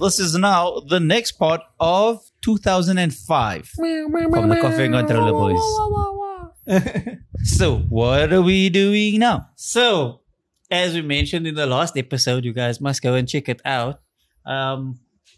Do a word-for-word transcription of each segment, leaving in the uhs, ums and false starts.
this is now the next part of two thousand five from the Coffee and Controller Boys. So, what are we doing now? So, as we mentioned in the last episode, you guys must go and check it out. Um,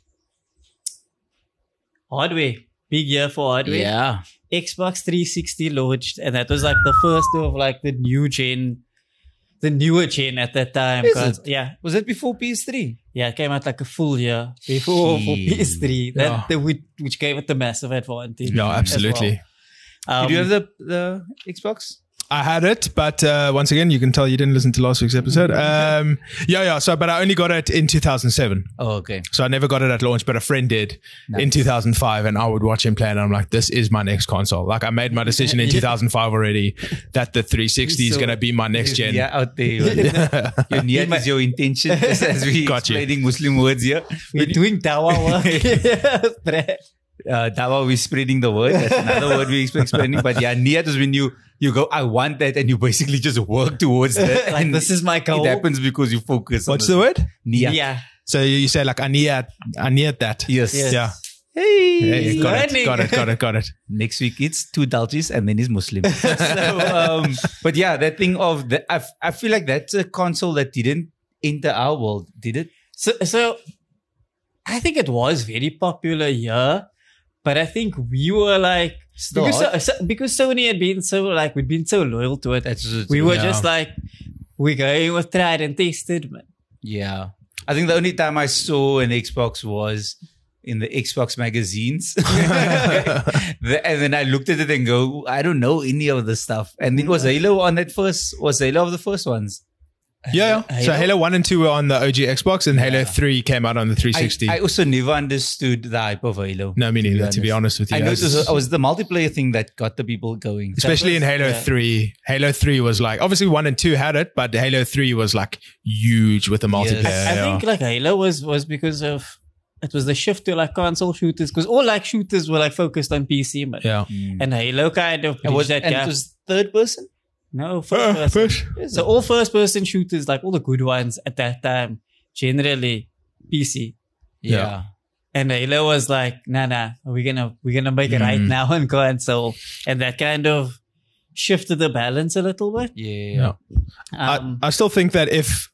hardware. Big year for hardware. Yeah. Xbox three sixty launched, and that was like the first of like the new gen, the newer gen at that time. Is 'cause- it? Yeah. Was that before P S three? Yeah, it came out like a full year before for P S three. That, Yeah. the, which, which gave it the massive advantage. Yeah, as absolutely. well. Um, Did you have the, the Xbox? I had it, but uh, once again, you can tell you didn't listen to last week's episode. Um, yeah, yeah. So, but I only got it in two thousand seven. Oh, okay. So I never got it at launch, but a friend did in two thousand five, and I would watch him play, and I'm like, this is my next console. Like I made my decision in two thousand five already that the three sixty is So- going to be my next gen. Yeah, out there. Your niyat is your intention, just as we Got you. explaining Muslim words here. We're doing dawa work. Brad. Uh, dawa, we're spreading the word. That's another word we're explaining. But yeah, niyat is when you, you go, I want that, and you basically just work towards that. Like, And this is my goal. It happens because you focus What's on the word? Niyat. Yeah. So you you say like, I need, I need that. Yes. Yes. Yeah. Hey. Hey, got it, learning. got it, got it, got it. Next week it's two Dalchis and then he's Muslim. so, um, but yeah, that thing of the, I, I feel like that's a console that didn't enter our world, did it? So, so I think it was very popular here, but I think we were like, Still because, hot. so, so- because Sony had been so like, we'd been so loyal to it. That's just, We were Yeah. just like, we're going with tried and tested, man. yeah. I think the only time I saw an Xbox was in the Xbox magazines. The- and then I looked at it and go, I don't know any of the stuff. And it was Halo on that first, was Halo of the first ones. Yeah, yeah. So Halo? Halo one and two were on the O G Xbox, and Halo three came out on the three I, sixty. I also never understood the hype of Halo. no, me neither, to be honest. honest with you. I know it guys. was, it was the multiplayer thing that got the people going. Especially in Halo yeah. three. Halo three was like, obviously one and two had it, but Halo three was like huge with the multiplayer. I yeah. think like Halo was, was because of, it was the shift to like console shooters, because all like shooters were like focused on P C, man. yeah. And Halo kind of And, was, bridged that and gap. it was third person? No, first Uh, person. first- So all first person shooters, like all the good ones at that time, generally P C. Yeah. And Halo was like, nah, nah, we're gonna we're gonna make it right Mm. now on console, and that kind of shifted the balance a little bit. Yeah. Yeah. Um, I, I still think that if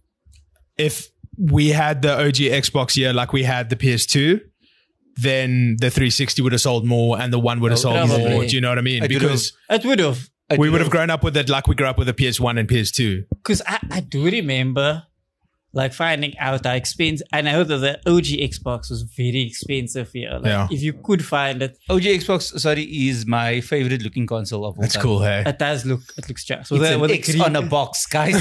if we had the O G Xbox here like we had the P S two, then the three sixty would have sold more and the one would have Oh, sold probably. more. Do you know what I mean? I do Because it would have, I we do would have know- grown up with it like we grew up with the P S one and P S two. because I, I do remember like finding out how expensive. I know that the O G Xbox was very expensive here. Like, Yeah. if you could find it, O G Xbox, sorry, is my favorite looking console of all That's time. cool, hey? it does look it looks just It's with, the, an with the X green, on a box, guys.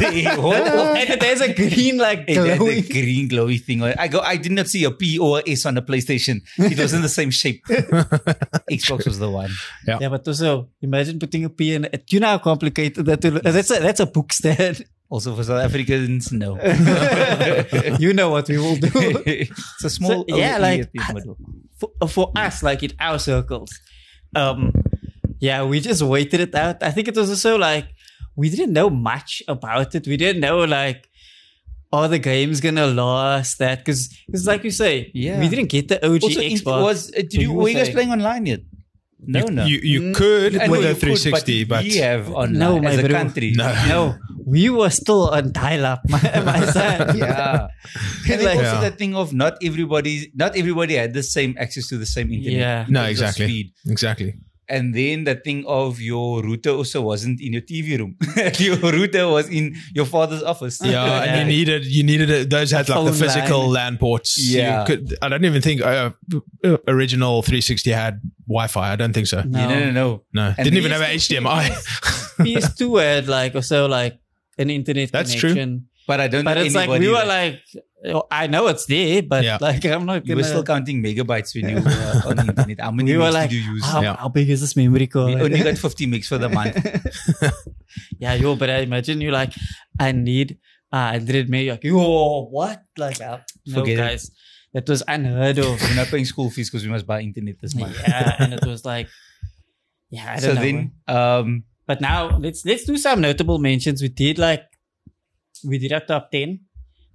and it has a green like It had glowing. the green glowy thing on it. I go. I did not see a P or a S on the PlayStation. It was in the same shape. Xbox was the one. Yeah, but also imagine putting a P in it. You know how complicated that will, that's a that's a book stand. Also for South Africans, no. You know what we will do. It's a small. So, yeah, O E like- at the middle. for, for us, like in our circles, um, yeah, we just waited it out. I think it was also like we didn't know much about it. We didn't know like are the games gonna last that because because like you say, Yeah. we didn't get the O G Also, it Xbox. was. Uh, did So you, you were were you guys saying- playing online yet? No, you, no. You, you Mm, could I know with you a could, three sixty, but, we have online No, my as a bro. country. No. no, we were still on dial-up, my, my son. Yeah. And Like- also Yeah. that thing of not everybody, not everybody had the same access to the same internet. Yeah. no, It was just exactly, speed. exactly. And then the thing of your router also wasn't in your T V room. Your router was in your father's office. Yeah, and you needed you needed a, those had like the phone physical line. LAN ports. Yeah. You could, I don't even think uh, uh, original three sixty had Wi-Fi. I don't think so. No. Yeah, no, no, no. No, And didn't even these- have H D M I. P S two had like also like an internet That's true. connection. But I don't But know it's like anybody we were that- like, oh, I know it's there, but Yeah. like I'm not you gonna. were still counting megabytes when you were on the internet. How many we were megs like, did you use? how, Yeah. how big is this memory We card? only got fifty megs for the month. Yeah, yo, but I imagine you like, I need uh, one hundred meg. Like, yo, what? Like, uh, no, Forget it. guys, that was unheard of. We're not paying school fees because we must buy internet this month. Yeah, and it was like, yeah, I don't So know. then, um, But now let's let's do some notable mentions. We did like, we did our top ten.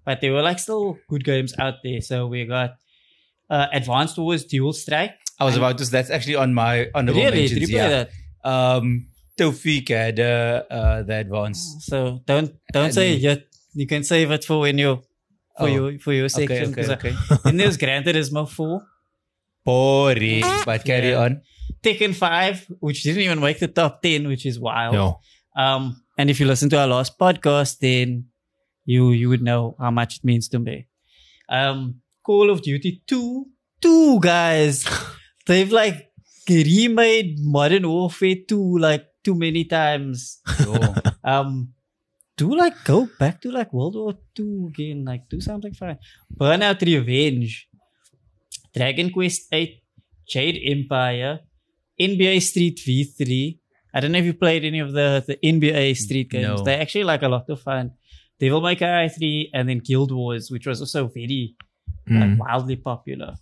but there were like still good games out there. So we got uh, Advanced Wars Dual Strike. I was about to. That's actually on my honorable Really? mentions. Did you play yeah. that? Um, Tawfiq had uh, uh, the advance. So don't don't And say then- it yet. You can save it for when you for Oh. your for your Okay, section. okay, 'cause, uh, okay. Then there's Gran Turismo four, Boring, but carry Yeah. on. Tekken five, which didn't even make the top ten, which is wild. Yo. Um, and if you listen to our last podcast, then you you would know how much it means to me. Um, Call of Duty two, two guys, they've like remade Modern Warfare two like too many times. Yo. Um, do like go back to like World War Two again, like do something fun. Burnout Revenge, Dragon Quest eight, Jade Empire, N B A Street V three. I don't know if you played any of the, the N B A Street games. No. They're actually like a lot of fun. Devil May Cry three and then Guild Wars, which was also very like, Mm. wildly popular.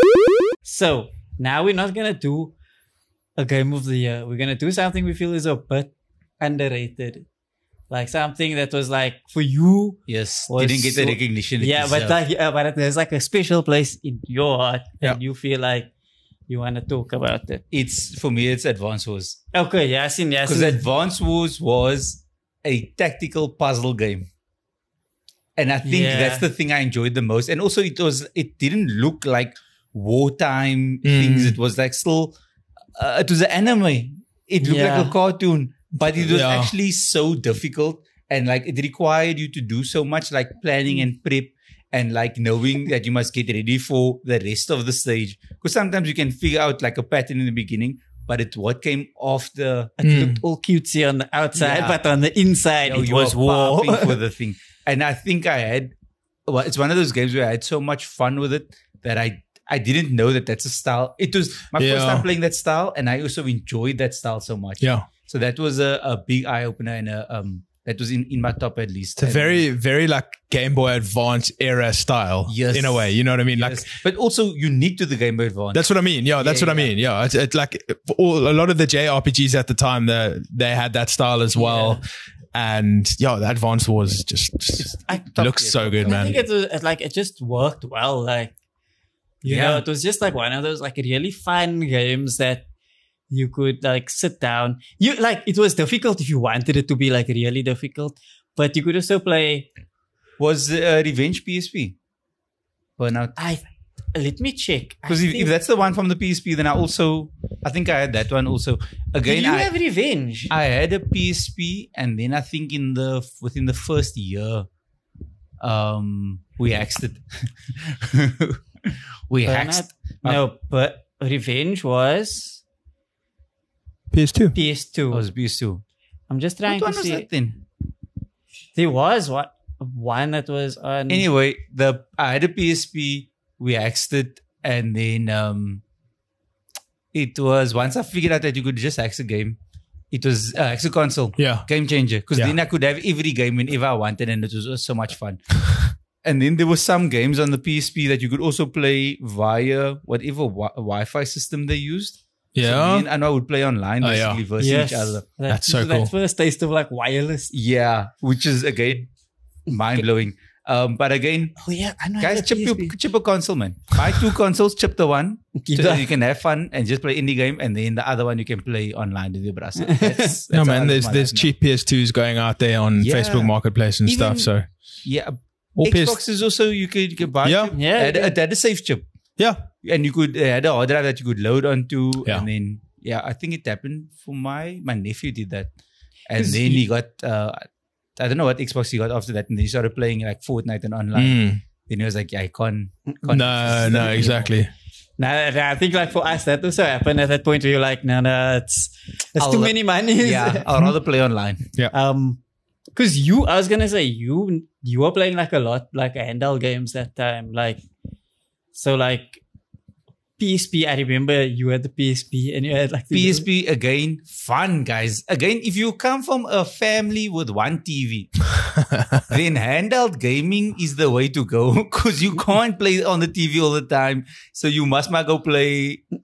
So now we're not gonna do a game of the year. We're gonna do something we feel is a bit underrated. Like something that was like for you. Yes, Was didn't get the so- recognition. it Yeah, but deserved. like yeah, but there's like a special place in your heart Yeah. and you feel like you wanna talk about it. it's for me. It's Advance Wars Okay, Yasin, because Yasin. Advance Wars was a tactical puzzle game, and I think Yeah. that's the thing I enjoyed the most. And also, it was it didn't look like wartime Mm. things. It was like still, uh, it was an anime. It looked Yeah. like a cartoon, but it was Yeah. actually so difficult, and like it required you to do so much, like planning and prep. And like knowing that you must get ready for the rest of the stage. Because sometimes you can figure out like a pattern in the beginning, but it's what came after. It Mm. looked all cutesy on the outside, Yeah. but on the inside You know, it you was are war. farping for the thing. And I think I had, well, it's one of those games where I had so much fun with it that I I didn't know that that's a style. It was my Yeah. first time playing that style, and I also enjoyed that style so much. Yeah. So that was a, a big eye opener, and a, um that was in, in my top at least. It's a And- very, very like Game Boy Advance era style. Yes. In a way. You know what I mean? Like yes, but also unique to the Game Boy Advance. that's what I mean. Yeah, that's Yeah, what I yeah. mean. Yeah. It's, it's like all, a lot of the J R P Gs at the time, the, they had that style as well. And yeah, the Advance Wars just, just I, top looks tier, so top good, I man. think it was it's like it just worked well. Like you Yeah. know, it was just like one of those like really fun games that you could like sit down. You like it was difficult if you wanted it to be like really difficult, but you could also play. Was uh, Revenge P S P? Burnout. I let me check. I Because if, think- if that's the one from the P S P, then I also, I think I had that one also. did Again, you I, have Revenge? I had a P S P, and then I think in the within the first year, um, we axed it. we Burnout? hacked. No, but Revenge was P S two. P S two. I was P S two. I'm just What trying one to was see. that then? There was what one that was on. Anyway, the I had a P S P. We axed it, and then um, it was once I figured out that you could just axe a game. It was uh, axe a console. Yeah. Game changer, because Yeah. then I could have every game whenever I wanted, and it was, was so much fun. And then there were some games on the P S P that you could also play via whatever wi- Wi-Fi system they used. So me Yeah. and I would play online, Oh, yeah. basically versus yes, each other. that- That's so that cool. first taste of like wireless. Yeah, which is again mind blowing. Um, but again, Oh yeah, I know. guys, chip your chip a console, man. Buy two consoles, chip the one, Keep so that- you can have fun and just play indie game, and then the other one you can play online with your brother. That's, that's No, how I man, live there's my there's life now. cheap P S twos going out there on Yeah. Facebook Marketplace and Even- stuff. So Yeah, all P S Xbox is also you could you could buy. Yeah. chip. Yeah, It had, yeah. it had a safe chip, yeah, and you could it had a hard drive that you could load onto, Yeah. and then yeah, I think it happened for my my nephew did that, and 'Cause then he- he got uh, I don't know what Xbox he got after that, and then he started playing like Fortnite and online. Mm. Then he was like, yeah, I can't. can't No, no, exactly. No, no, I think like for us that also happened at that point where you're like, no, no, it's it's I'll- too many monies. Yeah, I'd rather play online. um, because you, I was gonna say you you were playing like a lot like handheld games that time, like so like P S P. I remember you had the P S P and you had like the P S P again, fun guys. Again, if you come from a family with one T V, then handheld gaming is the way to go because you can't play on the T V all the time. So you must not go play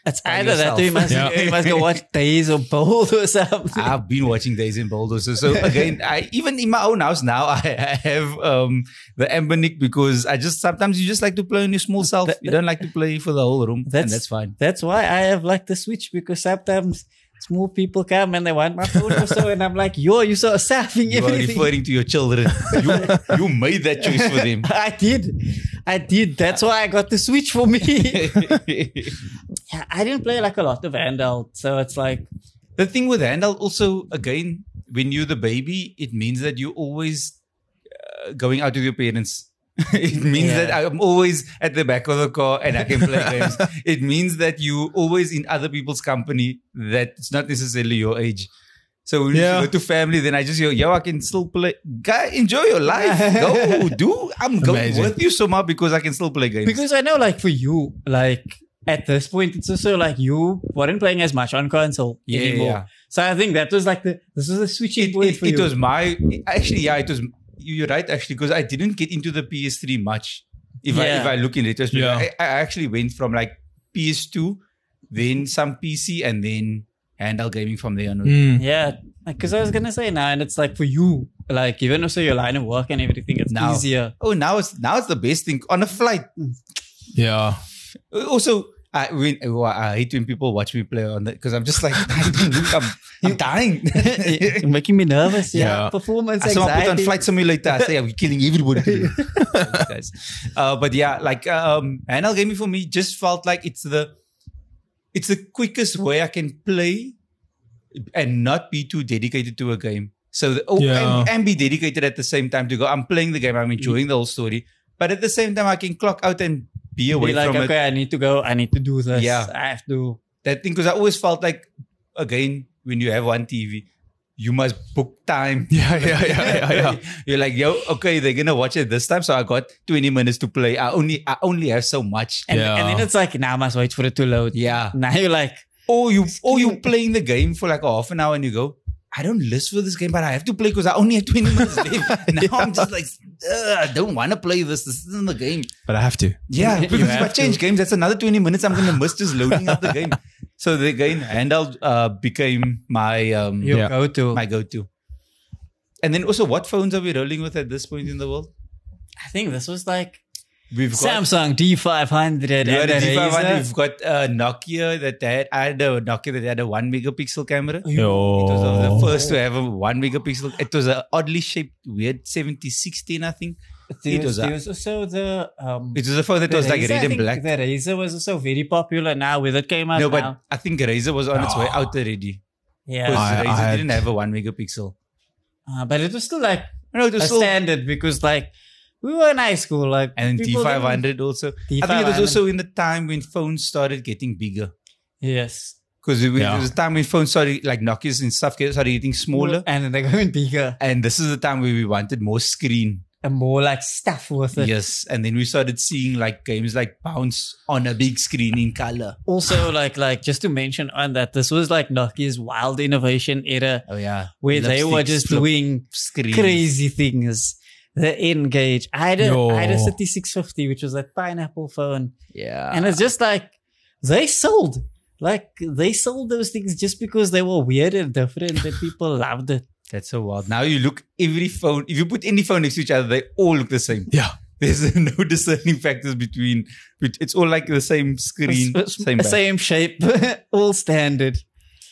It's by either that or you yourself. must, Yeah. you must go watch Days of Bold or something. I've been watching Days in Bold also. So again, I even in my own house now, I, I have um, the Embernic because I just sometimes you just like to play on your small self. That- You don't like to play for the whole room, and That's- that's fine. That's why I have like the Switch, because sometimes small people come and they want my phone or so, and I'm like, yo, you saw surfing You are everything. referring to your children. You you made that choice for them. I did. I did. That's why I got the Switch for me. Yeah, I didn't play like a lot of handheld. So it's like, The thing with handheld also, again, when you're the baby, it means that you're always uh, going out with your parents. It means Yeah. that I'm always at the back of the car and I can play games. It means that you always in other people's company that it's not necessarily your age. So when Yeah. you go to family, then I just go, yo, I can still play. Guy, enjoy your life. Go, do. I'm going Amazing. with you somehow because I can still play games. because I know like for you, like at this point, it's also like you weren't playing as much on console Yeah, anymore. yeah. So I think that was like the, this was the switching it, point it, for it you. was my actually yeah it was you're right actually because I didn't get into the P S three much if I Yeah. if I look in retrospect. Yeah. I, I actually went from like P S two then some P C and then handheld gaming from there on. Mm. Yeah, because I was gonna say now, and it's like for you, like even also your line of work and everything, it's Now. easier. Oh now it's now it's the best thing on a flight. Yeah. Also I when oh, I hate when people watch me play on that because I'm just like I'm, I'm dying. You're making me nervous. Yeah, Yeah. performance I saw put on anxiety. Flight Simulator. I say, yeah, we're killing everybody. Guys. Uh, but yeah, like um, handheld gaming for me just felt like it's the it's the quickest way I can play and not be too dedicated to a game. So the, oh, Yeah. and, and be dedicated at the same time to go. I'm playing the game. I'm enjoying the whole story, but at the same time, I can clock out and be away Be like, from okay, it. I need to go. I need to do this. Yeah. I have to. That thing because I always felt like again when you have one T V. You must book time. Yeah, yeah, yeah, yeah, yeah. You're like, yo, okay, they're gonna watch it this time, so I got twenty minutes to play. I only, I only have so much. And, Yeah. and then it's like, now I must wait for it to load. Yeah. Now you're like, Or you, or you playing the game for like a half an hour, and you go, I don't list for this game, but I have to play because I only have twenty minutes left. Now I'm just like, "Ugh, I don't want to play this. This isn't the game. But I have to. Yeah, You because if I have change to. games, that's another twenty minutes I'm gonna miss just loading up the game. So the game handheld uh, became my um, your Yeah. go-to. my go-to. And then also, what phones are we rolling with at this point in the world? I think this was like We've got Samsung D five hundred and You had a the D five hundred. Razer. We've got a Nokia that had. I had a Nokia that had a one megapixel camera. It Yo. was one of the first to have a one megapixel. It was a oddly shaped, weird seventy sixteen, I think. There It was, was a- there was also the um, It was a phone that the was like Razer, red I and think black. The Razer was also very popular now with it came out No, but now. I think Razer was on its way Oh. out already. Yeah, Because I- I Razer had- didn't have a one megapixel. uh, but it was still like No, it was a still. standard because like we were in high school, like And T people five didn't- hundred also. T I think it was five hundred. also in the time when phones started getting bigger. Yes, Because it, was- Yeah. it was the time when phones started, like Nokia's and stuff, started getting smaller. and they're going bigger And this is the time where we wanted more screen. and more like stuff with it. Yes, and then we started seeing like games like Bounce on a big screen in color. Also, like like just to mention on that, this was like Nokia's wild innovation era Oh yeah, where they were Lipsticks, just flip doing screen. crazy things. The N-Gage. I had a, Yo. I had a thirty-six fifty, which was that pineapple phone. Yeah, And it's just like, they sold. Like, they sold those things just because they were weird and different and people loved it. that's so wild. Now you look every phone. If you put any phone next to each other, they all look the same. Yeah. There's no discerning factors between. It's all like the same screen, It's- it's same. back. same shape, all standard.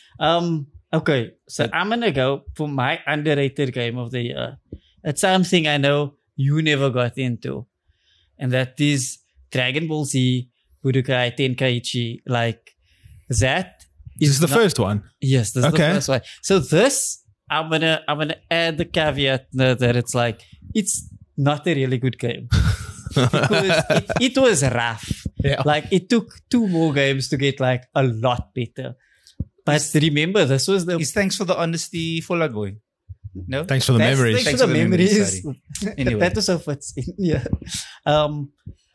Um. Okay, so I'm gonna go for my underrated game of the year. It's something I know you never got into, and that is Dragon Ball Z Budokai Tenkaichi. Like that This is the not- first one. Yes, this is Okay. the first one. So this, I'm gonna, I'm gonna add the caveat that, that it's like it's not a really good game because it, it was rough. Yeah. Like it took two more games to get like a lot better. But remember, this was the It's thanks for the honesty, Fallout Boy. No, Thanks for the Thanks- memories. Thanks, Thanks for the for the memories, memories. Anyway. That also fits in. Yeah. Um,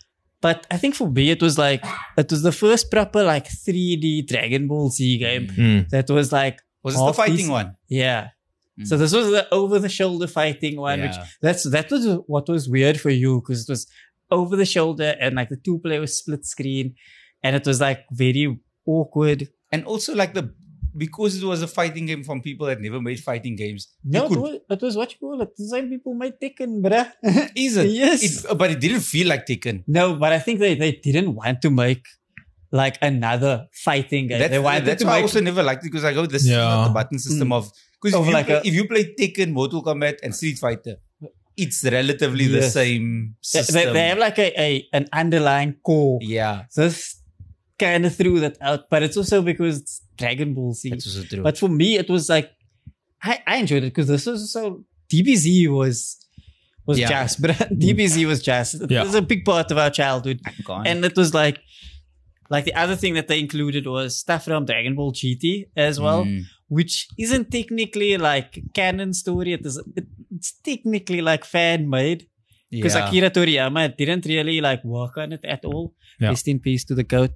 but I think for me, it was like it was the first proper like three D Dragon Ball Z game Mm. that was like was this the half fighting decent. one? Yeah. Mm. So this was the over the shoulder fighting one, which Yeah. that's that was what was weird for you because it was over the shoulder and like the two player was split screen, and it was like very awkward. And also like the because it was a fighting game from people that never made fighting games. No, you it could, was, it was what you call it. The same people made Tekken, bruh. is it? Yes. It, but it didn't feel like Tekken. No, but I think they, they didn't want to make like another fighting game. That's, they wanted that's to why I make also never liked it because I go, this Yeah. is not the button system Mm. of because Of if, you like play- a- if you play Tekken, Mortal Kombat, and Street Fighter, it's relatively the Yes. same they, system. they, they have like a, a an underlying core. yeah, This kind of threw that out, but it's also because it's Dragon Ball Z. that's also true. But for me, it was like I, I enjoyed it because this was so D B Z was was Yeah. jazz, but D B Z was jazz. It Yeah. was a big part of our childhood, Gone. and it was like like the other thing that they included was stuff from Dragon Ball G T as well, Mm. which isn't technically like canon story. It is it, it's technically like fan made because yeah. Akira Toriyama didn't really like work on it at all. Yeah. Rest in peace to the goat.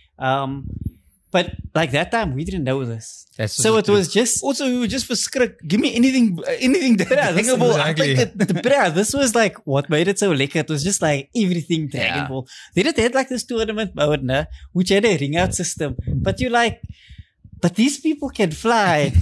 Um, but like that time we didn't know this, That's so also it true. was just Also, we were just for script. Give me anything, anything that Yeah, this- Dragon Ball. I'll exactly. take it. Bruh, this was like what made it so lekker. It was just like everything Dragon Yeah. Ball. They did had like this tournament mode, nah, which had a ring out system. But you like, but these people can fly.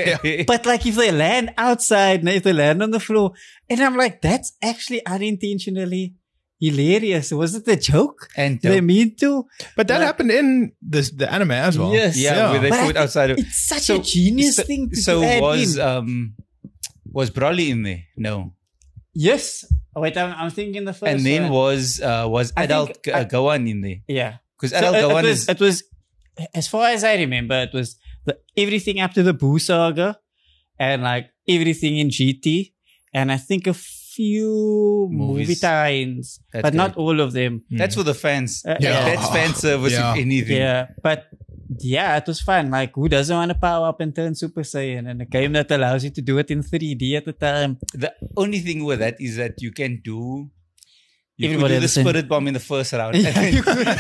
But like if they land outside, nah, if they land on the floor, and I'm like, that's actually unintentionally hilarious. Was it a joke? And They dope. mean to? But that Like- happened in this, the anime as well. Yes. yeah, Yeah. where they But put I outside of. It's such a genius so, thing to, so to add was in. um was Broly in there? No, Yes. Oh, wait, I'm, I'm thinking the first and then one. was uh, was I adult think G- I- uh, Gohan in there? Yeah. Because So adult it, it Gohan was, is it was, as far as I remember, it was the, everything up to the Boo saga and like everything in G T and I think a few Movies. movie tie-ins, That's but not correct. all of them. that's for the fans. Uh, Yeah. That's fan service Yeah. if anything. Yeah, but yeah, it was fun. Like, who doesn't want to power up and turn Super Saiyan? And a game that allows you to do it in three D at the time. The only thing with that is that you can do. You could Everybody do the understand. spirit bomb in the first round. Yeah, And then- you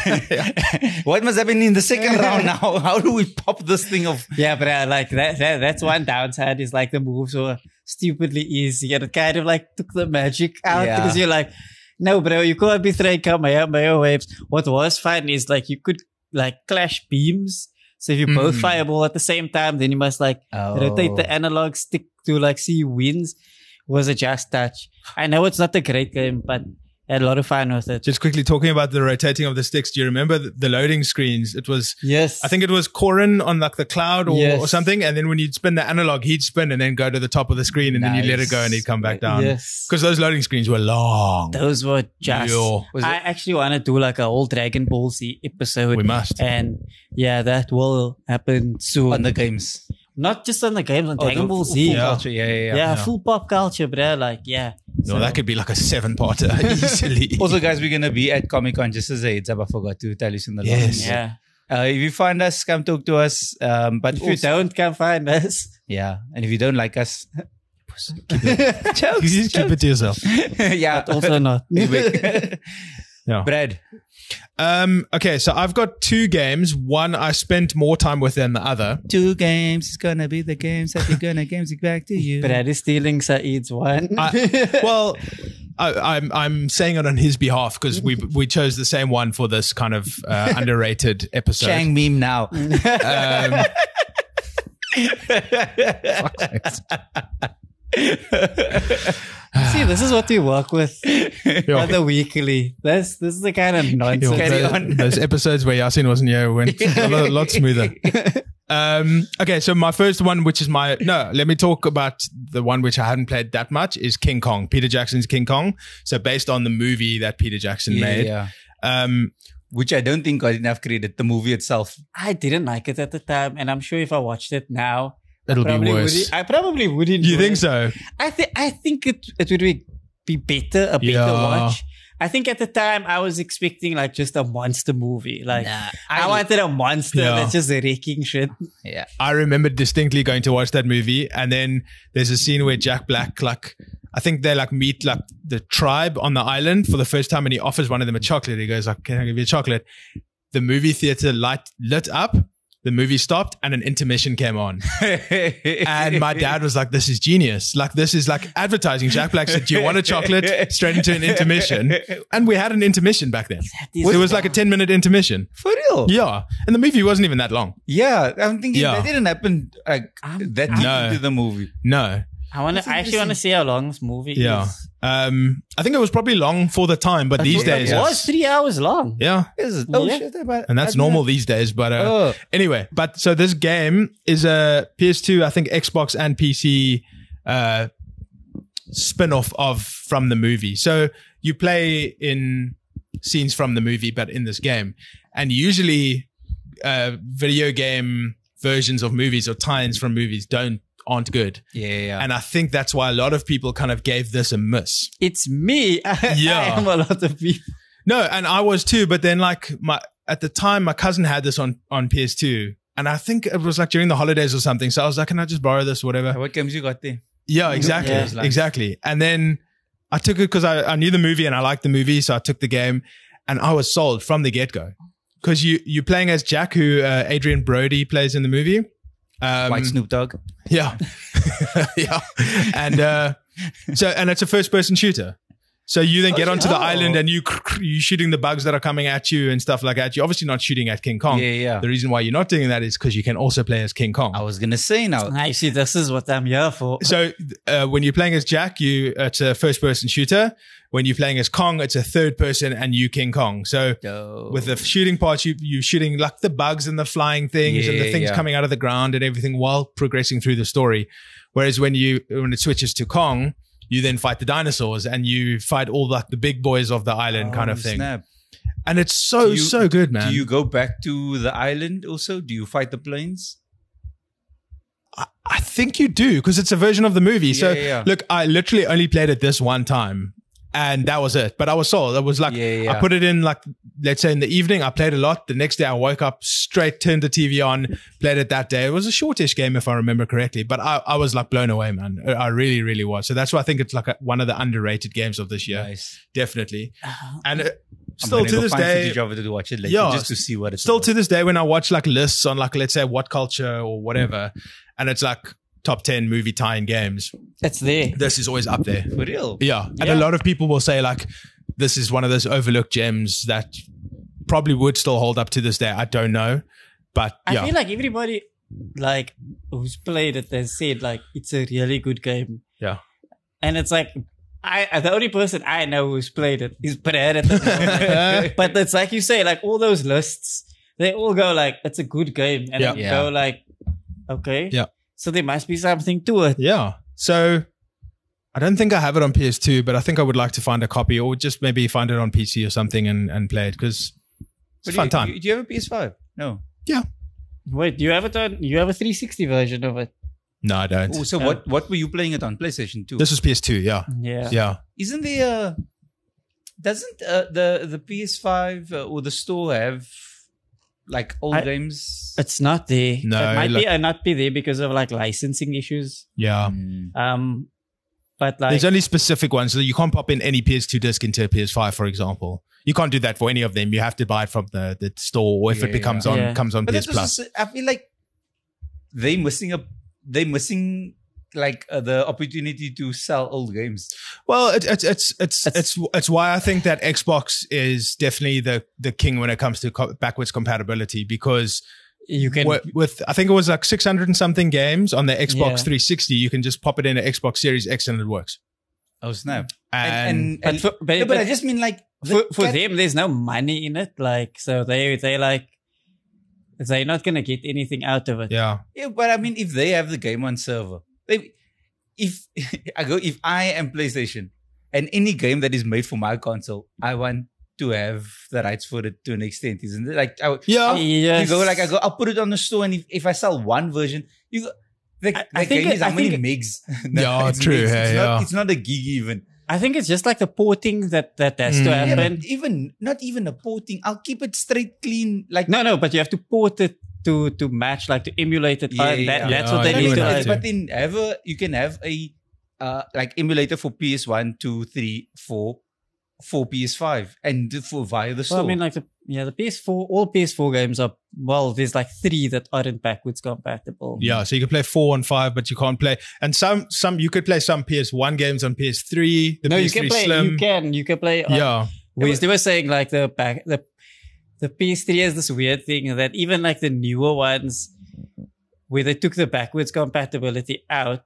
could. what must happen in the second round now? How do we pop this thing off? Yeah, but uh, like that, that, that's one downside is like the moves were stupidly easy and it kind of like took the magic out Yeah. because you're like, no, bro, you can't be throwing Kamehameha waves. What was fun is like you could like clash beams. So if you both Mm. fireball at the same time, then you must like rotate the analog stick to like see who wins. Was a just touch. I know it's not a great game, but I had a lot of fun with it. Just quickly talking about the rotating of the sticks. Do you remember the, the loading screens? It was, Yes. I think it was Corin on like the cloud or, Yes. or something. And then when you'd spin the analog, he'd spin and then go to the top of the screen and then you let it go and he'd come back down. Yes. Because those loading screens were long. Those were just. Yo. Was I it- actually want to do like a whole Dragon Ball Z episode. We must. And yeah, that will happen soon. on the games. Not just on the games, on Oh, Dragon the Ball full Z. Yeah, culture. Yeah, yeah, yeah. Yeah. full pop culture, bro. Like, yeah. No, that could be like a seven parter easily. Also, guys, we're gonna be at Comic Con. Just as a heads up, I forgot to tell you in the Yes. last. Yeah. Uh, if you find us, come talk to us. Um, but If you also, don't, come find us. yeah, and if you don't like us, you just keep it to yourself. yeah, But also not. Yeah. Brad. Um, okay, so I've got two games. One I spent more time with than the other. Two games is gonna be the games that we're gonna games it back to you. Brad is stealing Saeed's one. I, well, I, I'm I'm saying it on his behalf because we we chose the same one for this kind of uh, underrated episode. Chang meme now. Um, See, this is what we work with yeah. on the weekly. This this is the kind of Yeah, nonsense. Carry those, on. those episodes where Yasin wasn't here went a lot, lot smoother. Um, okay, so my first one, which is my no, let me talk about the one which I hadn't played that much, is King Kong, Peter Jackson's King Kong. So based on the movie that Peter Jackson Yeah, made. yeah. Um, Which I don't think got enough credit. The movie itself. I didn't like it at the time, and I'm sure if I watched it now, it'll be probably worse. would, I probably wouldn't. You think so? I think I think it it would be, be better a better Yeah. watch. I think at the time I was expecting like just a monster movie. Like Nah, I, I- wanted a monster Yeah. that's just wrecking shit. Yeah. I remember distinctly going to watch that movie, and then there's a scene where Jack Black, like, I think they like meet like the tribe on the island for the first time, and he offers one of them a chocolate. He goes, like, "Can I give you a chocolate?" The movie theater light lit up the movie stopped and an intermission came on. And my dad was like, this is genius. Like, this is like advertising. Jack Black said, do you want a chocolate? Straight into an intermission. And we had an intermission back then. It was like a ten minute intermission. For real? Yeah. And the movie wasn't even that long. Yeah. I'm thinking Yeah. that didn't happen like that deep No. into the movie. No. I want That's to. I actually want to see how long this movie Yeah. is. Um, I think it was probably long for the time, but these it days, was it's- three hours long. yeah. Is it? Oh Yeah. shit. But And that's normal these days. But uh, Oh. anyway, but so this game is a P S two, I think Xbox and P C uh, spin-off of from the movie. So you play in scenes from the movie, but in this game. And usually uh, video game versions of movies or tie-ins from movies don't aren't good. Yeah, yeah, yeah. And I think that's why a lot of people kind of gave this a miss. It's me. Yeah. I am a lot of people. No, and I was too, but then like my at the time my cousin had this on on P S two, and I think it was like during the holidays or something. So I was like, can I just borrow this, whatever? What games you got there? Yeah, exactly, Yeah. exactly. And then I took it because I, I knew the movie and I liked the movie, so I took the game, and I was sold from the get go. Because you you're playing as Jack, who uh, Adrian Brody plays in the movie. Um, White Snoop Dogg. Yeah, yeah, and uh, so and it's a first person shooter. So you then get onto the oh. island and you you shooting the bugs that are coming at you and stuff like that. You're obviously not shooting at King Kong. Yeah, yeah. The reason why you're not doing that is because you can also play as King Kong. I was gonna say now. I see. This is what I'm here for. So uh, when you're playing as Jack, you it's a first person shooter. When you're playing as Kong, it's a third person and you King Kong. So Yo. with the shooting parts, you you're shooting like the bugs and the flying things and the Yeah, things yeah. coming out of the ground and everything while progressing through the story. Whereas when you when it switches to Kong, you then fight the dinosaurs and you fight all like the big boys of the island kind of Oh, thing. snap. And it's so Do you- so good, man. Do you go back to the island also? Do you fight the planes? I think you do because it's a version of the movie. so Yeah, yeah. look, I literally only played it this one time. And that was it. But I was sold. It was like, Yeah, yeah. I put it in like, let's say in the evening, I played a lot. The next day I woke up straight, turned the T V on, played it that day. It was a shortish game if I remember correctly, but I, I was like blown away, man. I really, really was. So that's why I think it's like a, one of the underrated games of this year. Nice. Definitely. And uh, I'm still gonna to go this find day, footage of it to watch it later, Yeah, just to see what it's still about. to this day, when I watch like lists on like, let's say What Culture or whatever, and it's like top ten movie tie-in games, It's there. this is always up there. For real. Yeah. And Yeah. a lot of people will say like, this is one of those overlooked gems that probably would still hold up to this day. I don't know. But I yeah. feel like everybody, like who's played it, has said like it's a really good game. Yeah. And it's like I the only person I know who's played it is Brad at the moment. But it's like you say, like all those lists, they all go like it's a good game, and Yeah. then Yeah. go like, okay, Yeah. so there must be something to it. Yeah. So I don't think I have it on P S two, but I think I would like to find a copy or just maybe find it on P C or something and, and play it because it's a But fun do time. you, do you have a P S five? No. Wait, do you have it on? You have a three sixty version of it? No, I don't. Oh, so Uh, what, what were you playing it on? PlayStation two? This was P S two. Yeah. Yeah. Yeah. Isn't there, uh, doesn't uh, the, the P S five uh, or the store have like old I- games? It's not there. No, it might like- be or not be there because of like licensing issues. Yeah. Mm. Um, but like There's only specific ones. So you can't pop in any P S two disc into a P S five, for example. You can't do that for any of them. You have to buy it from the, the store or if Yeah, it becomes yeah. on Yeah. comes on But P S that Plus. was, I feel like they missing a, they missing like uh, the opportunity to sell old games. Well, it, it's it's it's It's- it's it's why I think that Xbox is definitely the the king when it comes to co- backwards compatibility because you can with, with I think it was like six hundred and something games on the Xbox Yeah. three sixty, you can just pop it in an Xbox Series X and it works. Oh snap! And, And, and, but and- for, but, no, but I but just mean like for, the for cat- them there's no money in it, like so they they like they're not gonna get anything out of it. yeah, Yeah, but I mean, if they have the game on server, they, if I go, if I am PlayStation and any game that is made for my console, I want to have the rights for it to an extent, isn't it? Like, I, yeah, I'll- Yes. you go, like, I go, I'll put it on the store, and if, if I sell one version, you go, the, I- the I think game it- is how I many think megs? Yeah, it's true, megs. yeah, it's, yeah. Not, it's not a gig even. I think it's just like the porting that that has Mm. to Yeah, Yeah, happen. but even not even a porting. I'll keep it straight, clean. Like no, no, but you have to port it to to match, like to emulate it. Yeah, Uh, yeah, that, yeah. That's Yeah, what they you need would to. have uh, to. but then have a, you can have a uh, like emulator for P S one, two, three, four for P S five and for via the store. Well, I mean, like the yeah, the P S four, all P S four games are well. There's like three that aren't backwards compatible. Yeah, so you can play four and five, but you can't play. And some, some you could play some P S one games on P S three. The no, P you S three can play. Slim. You can. You can play. On, Yeah, Whereas they were saying like the back the the P S three has this weird thing that even like the newer ones, where they took the backwards compatibility out,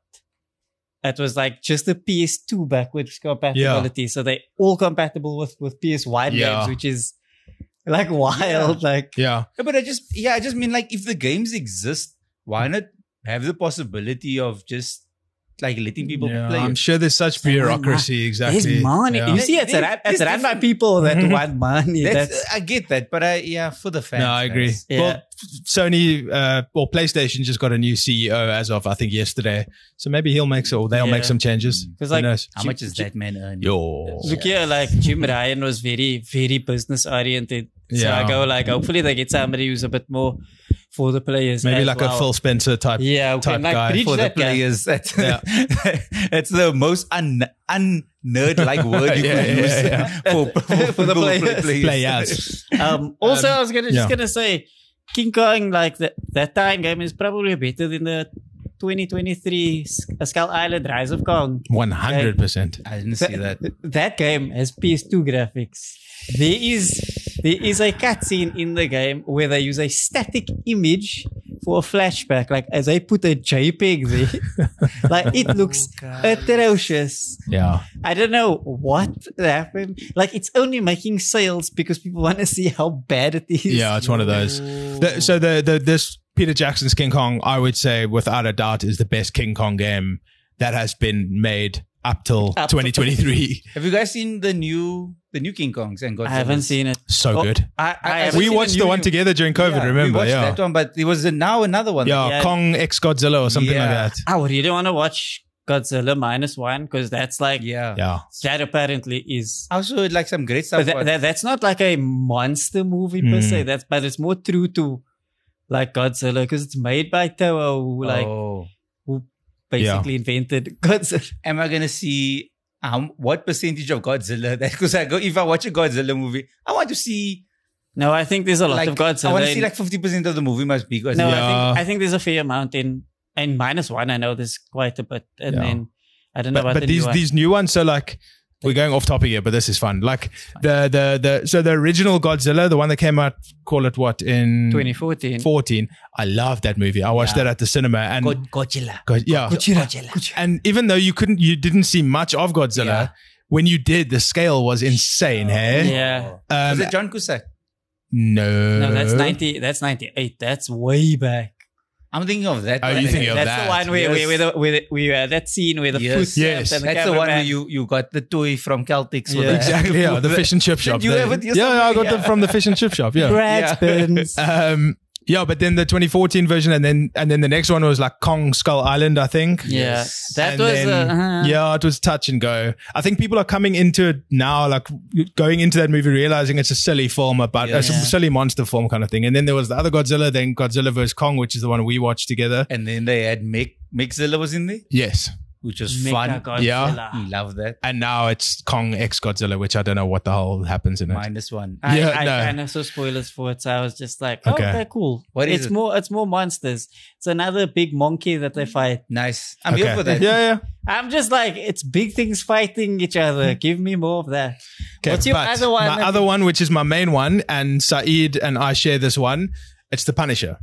it was like just the P S two backwards compatibility. So they all compatible with with P S one Yeah. games, which is like wild. Like yeah. Yeah, but I just yeah, I just mean like if the games exist, why not have the possibility of just like letting people Yeah, play I'm it? sure there's such So why bureaucracy. Exactly. there's money. Yeah. You see, it's There- run, it's there's run by different- people that Mhm. want money. That's, That's, I get that, but I yeah, for the fans. No, I agree. guys. Yeah. Well, Sony uh, or PlayStation just got a new C E O as of I think yesterday, so maybe he'll make some, or they'll Yeah. make some changes. because Who like knows? How much is that man earning? Yo. look here, like Jim Ryan was very, very business oriented. So Yeah. I go like, hopefully they get somebody who's a bit more for the players. Maybe as like well. a Phil Spencer type. Yeah, who type can like guy bridge For the that gap. players, that's Yeah. that's the most un un nerd like word you Yeah, could yeah, use yeah. for, for, For the people who players. Players. Um, also, Um, I was gonna just yeah. gonna say, King Kong, like that that time game is probably better than the twenty twenty-three S- Skull Island Rise of Kong. One hundred percent. I didn't see that. That game has P S two graphics. There is there is a cutscene in the game where they use a static image for a flashback. Like as they put a JPEG there, like it looks atrocious. Yeah. I don't know what happened. Like it's only making sales because people want to see how bad it is. Yeah, it's one of those. The, so the, the this Peter Jackson's King Kong, I would say without a doubt, is the best King Kong game that has been made up till Up till- twenty twenty-three. Have you guys seen the new the new King Kongs and Godzillas? I haven't seen it. So Oh, good. I, I, I- haven't We seen watched the the new- one together during COVID, Yeah, we remember? watched Yeah. that one, but there was a, now another one. Yeah, Yeah. Kong X Godzilla or something Yeah. like that. I would really want to watch Godzilla minus one because that's like Yeah. Yeah. that apparently is. I also heard like some great stuff. But that, about- that, that's not like a monster movie per Mm. se. That's but it's more true to like Godzilla because it's made by Toho, who like oh. who basically invented Godzilla. Am I gonna see um, what percentage of Godzilla that? Because I go if I watch a Godzilla movie, I want to see No, I think there's a lot like of Godzilla. I want to see in- like fifty percent of the movie must be Godzilla. no, Yeah. I think I think there's a fair amount in in minus one. I know there's quite a bit, and Yeah. then I don't know But, about but the these new one. these new ones, so like we're going off topic here, but this is fun. Like the the the so the original Godzilla, the one that came out, call it what in twenty fourteen. fourteen. I loved that movie. I watched Yeah. that at the cinema, and God, Godzilla. God- yeah, Godzilla. and even though you couldn't, you didn't see much of Godzilla. Yeah. When you did, the scale was insane. Hey, Yeah. Was um, it John Cusack? no, No, that's ninety. That's ninety eight. That's way back. I'm thinking of that. Oh, one. you thinking of That's that? the one where Yes. where, where, the, where, the, where uh, that scene where the Yes. footsteps Yes. and the That's the one where cameraman- you, you got the toy from Celtics. Yeah. with the- exactly. Yeah, the fish and chip shop. you The- have it yeah, yourself? yeah, I got Yeah. them from the fish and chip shop. Yeah. Brad Burns. Um, yeah, but then the twenty fourteen version, and then and then the next one was like Kong Skull Island, I think. Yeah, Yes. that And was then- uh, uh, yeah, it was touch and go. I think people are coming into it now, like going into that movie, realizing it's a silly film about Yeah. a silly monster film kind of thing. And then there was the other Godzilla, then Godzilla versus Kong, which is the one we watched together. And then they had Mick Mixzilla was in there, Yes, which was Mecha fun. Godzilla. Yeah. We love that. and now it's Kong X Godzilla, which I don't know what the hell happens in it. Minus one. I, Yeah, I no. kind of saw spoilers for it, so I was just like, oh, Okay. okay, cool. What is it's it? more, it's more monsters. It's another big monkey that they fight. Nice. I'm Okay. here for that. Yeah, yeah. I'm just like, it's big things fighting each other. Give me more of that. Okay, What's your but other one? My that- other one, which is my main one, and Saeed and I share this one. It's the Punisher.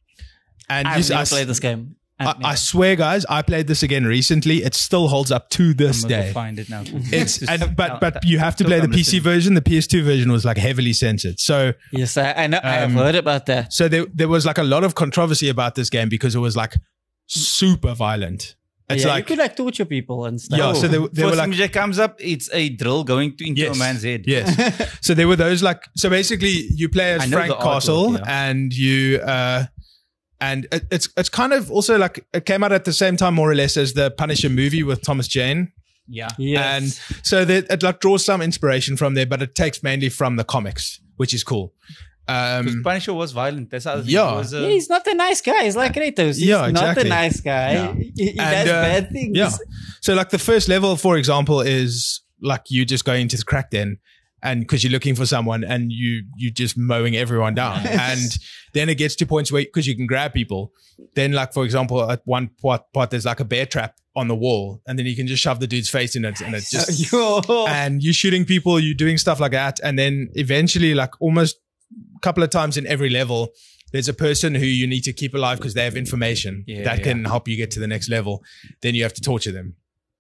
And I've you- never I, played this game. I've I, never- I swear, guys, I played this again recently. It still holds up to this I'm gonna day. go find it now. It's Just- and, no, but but you have to still play the come P C listen. version. The P S two version was like heavily censored. So yes, I, I know. I've Um, heard about that. so there there was like a lot of controversy about this game because it was like super violent. It's yeah, you like could like torture people and stuff. Yeah, so they- they were First like- image that comes up, it's a drill going to, into Yes. a man's head. yes. So there were those like so basically you play I as know Frank the artwork, Castle yeah. and you uh and it, it's it's kind of also like it came out at the same time more or less as the Punisher movie with Thomas Jane. Yeah. Yes. And so that it like draws some inspiration from there, but it takes mainly from the comics, which is cool. Because Um, Punisher was violent. That's how Yeah. It was, uh, Yeah, he's not a nice guy. He's like Kratos. He's Yeah, not exactly. a nice guy. Yeah. He, he And, does uh, bad things. yeah. So like the first level, for example, is like you just going into the crack den. And because you're looking for someone and you, you just mowing everyone down. And then it gets to points where, because you can grab people. Then like, for example, at one part, part, there's like a bear trap on the wall. And then you can just shove the dude's face in it. And it just, and you're shooting people, you're doing stuff like that. And then eventually, like almost a couple of times in every level, there's a person who you need to keep alive because they have information yeah, that yeah. can help you get to the next level. Then you have to torture them.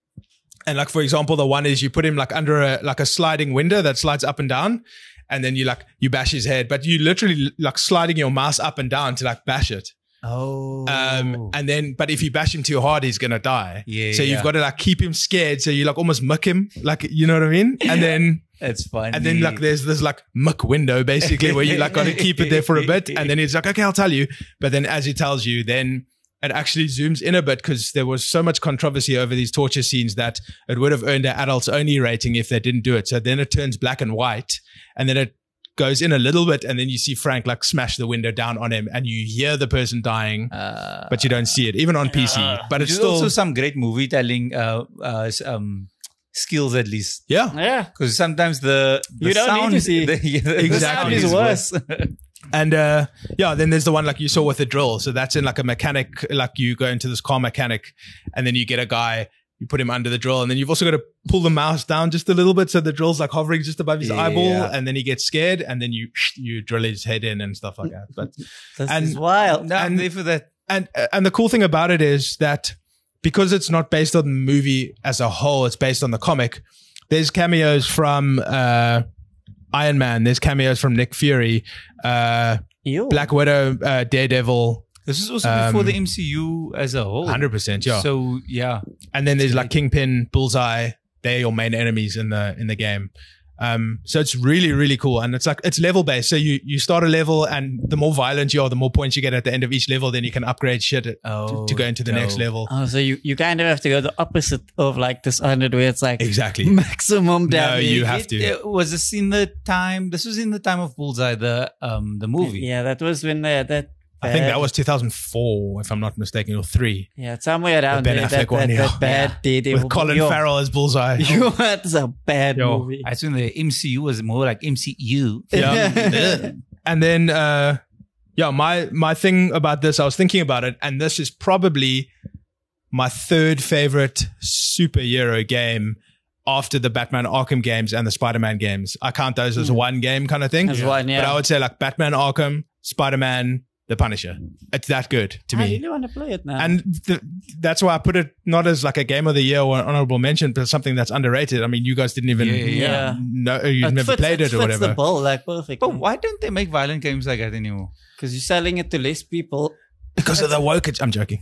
And like, for example, the one is you put him like under a, like a sliding window that slides up and down. And then you like, you bash his head, but you literally like sliding your mouse up and down to like bash it. Oh. Um, and then, but if you bash him too hard, he's going to die. Yeah. So yeah. you've got to like keep him scared. So you like almost muck him, like, you know what I mean? And then, That's funny. and then like there's this like muck window basically where you like got to keep it there for a bit. And then he's like, okay, I'll tell you. But then as he tells you, then it actually zooms in a bit because there was so much controversy over these torture scenes that it would have earned an adults only rating if they didn't do it. So then it turns black and white and then it goes in a little bit and then you see Frank like smash the window down on him and you hear the person dying, uh, but you don't see it even on P C. uh, But it's There's still also some great movie telling uh, uh, um, skills at least. yeah. Yeah. Because sometimes the, the You don't need sound, to see. the, yeah, the Exactly. sound is It's worse. And uh yeah, then there's the one like you saw with the drill. So that's in like a mechanic, like you go into this car mechanic and then you get a guy, you put him under the drill and then you've also got to pull the mouse down just a little bit so the drill's like hovering just above his Yeah. eyeball and then he gets scared and then you you drill his head in and stuff like that. But This And- is wild. No, I'm And- there for that. and and the cool thing about it is that because it's not based on the movie as a whole, it's based on the comic. There's cameos from uh Iron Man, there's cameos from Nick Fury, uh Ew. Black Widow, uh Daredevil, This is also Um, before the M C U as a whole. one hundred percent, yeah. So, yeah. And then there's like Kingpin, Bullseye. They're your main enemies in the in the game. Um, so it's really really cool, and it's like it's level based. So you you start a level, and the more violent you are, the more points you get at the end of each level. Then you can upgrade shit to, Oh, to go into the next dope. level. Oh, so you, you kind of have to go the opposite of like Dishonored where it's like Exactly. maximum No, damage. you have It- to. it- was this in the time? This was in the time of Bullseye, the um the movie. Yeah, that was when they had that. I think bad- that was two thousand four, if I'm not mistaken, or three, Yeah, somewhere around Ben there. Affleck That, one, that, yeah. that bad Daredevil. with Colin Yo, Farrell as Bullseye. Yo, that's a bad Yo. movie. I think the M C U was more like M C U. Yeah. And then, uh, yeah, my, my thing about this, I was thinking about it, and this is probably my third favorite superhero game after the Batman Arkham games and the Spider-Man games. I count those as one game kind of thing. As one, yeah. But I would say like Batman Arkham, Spider-Man, The Punisher. It's that good to I me. really want to play it now. And th- that's why I put it not as like a game of the year or an honorable mention, but something that's underrated. I mean, you guys didn't even Yeah, yeah, yeah. know, you've It never fits- played it, or fits whatever. the bill like perfect. But why don't they make violent games like that anymore? Because you're selling it to less people. Because of the woke. I'm joking.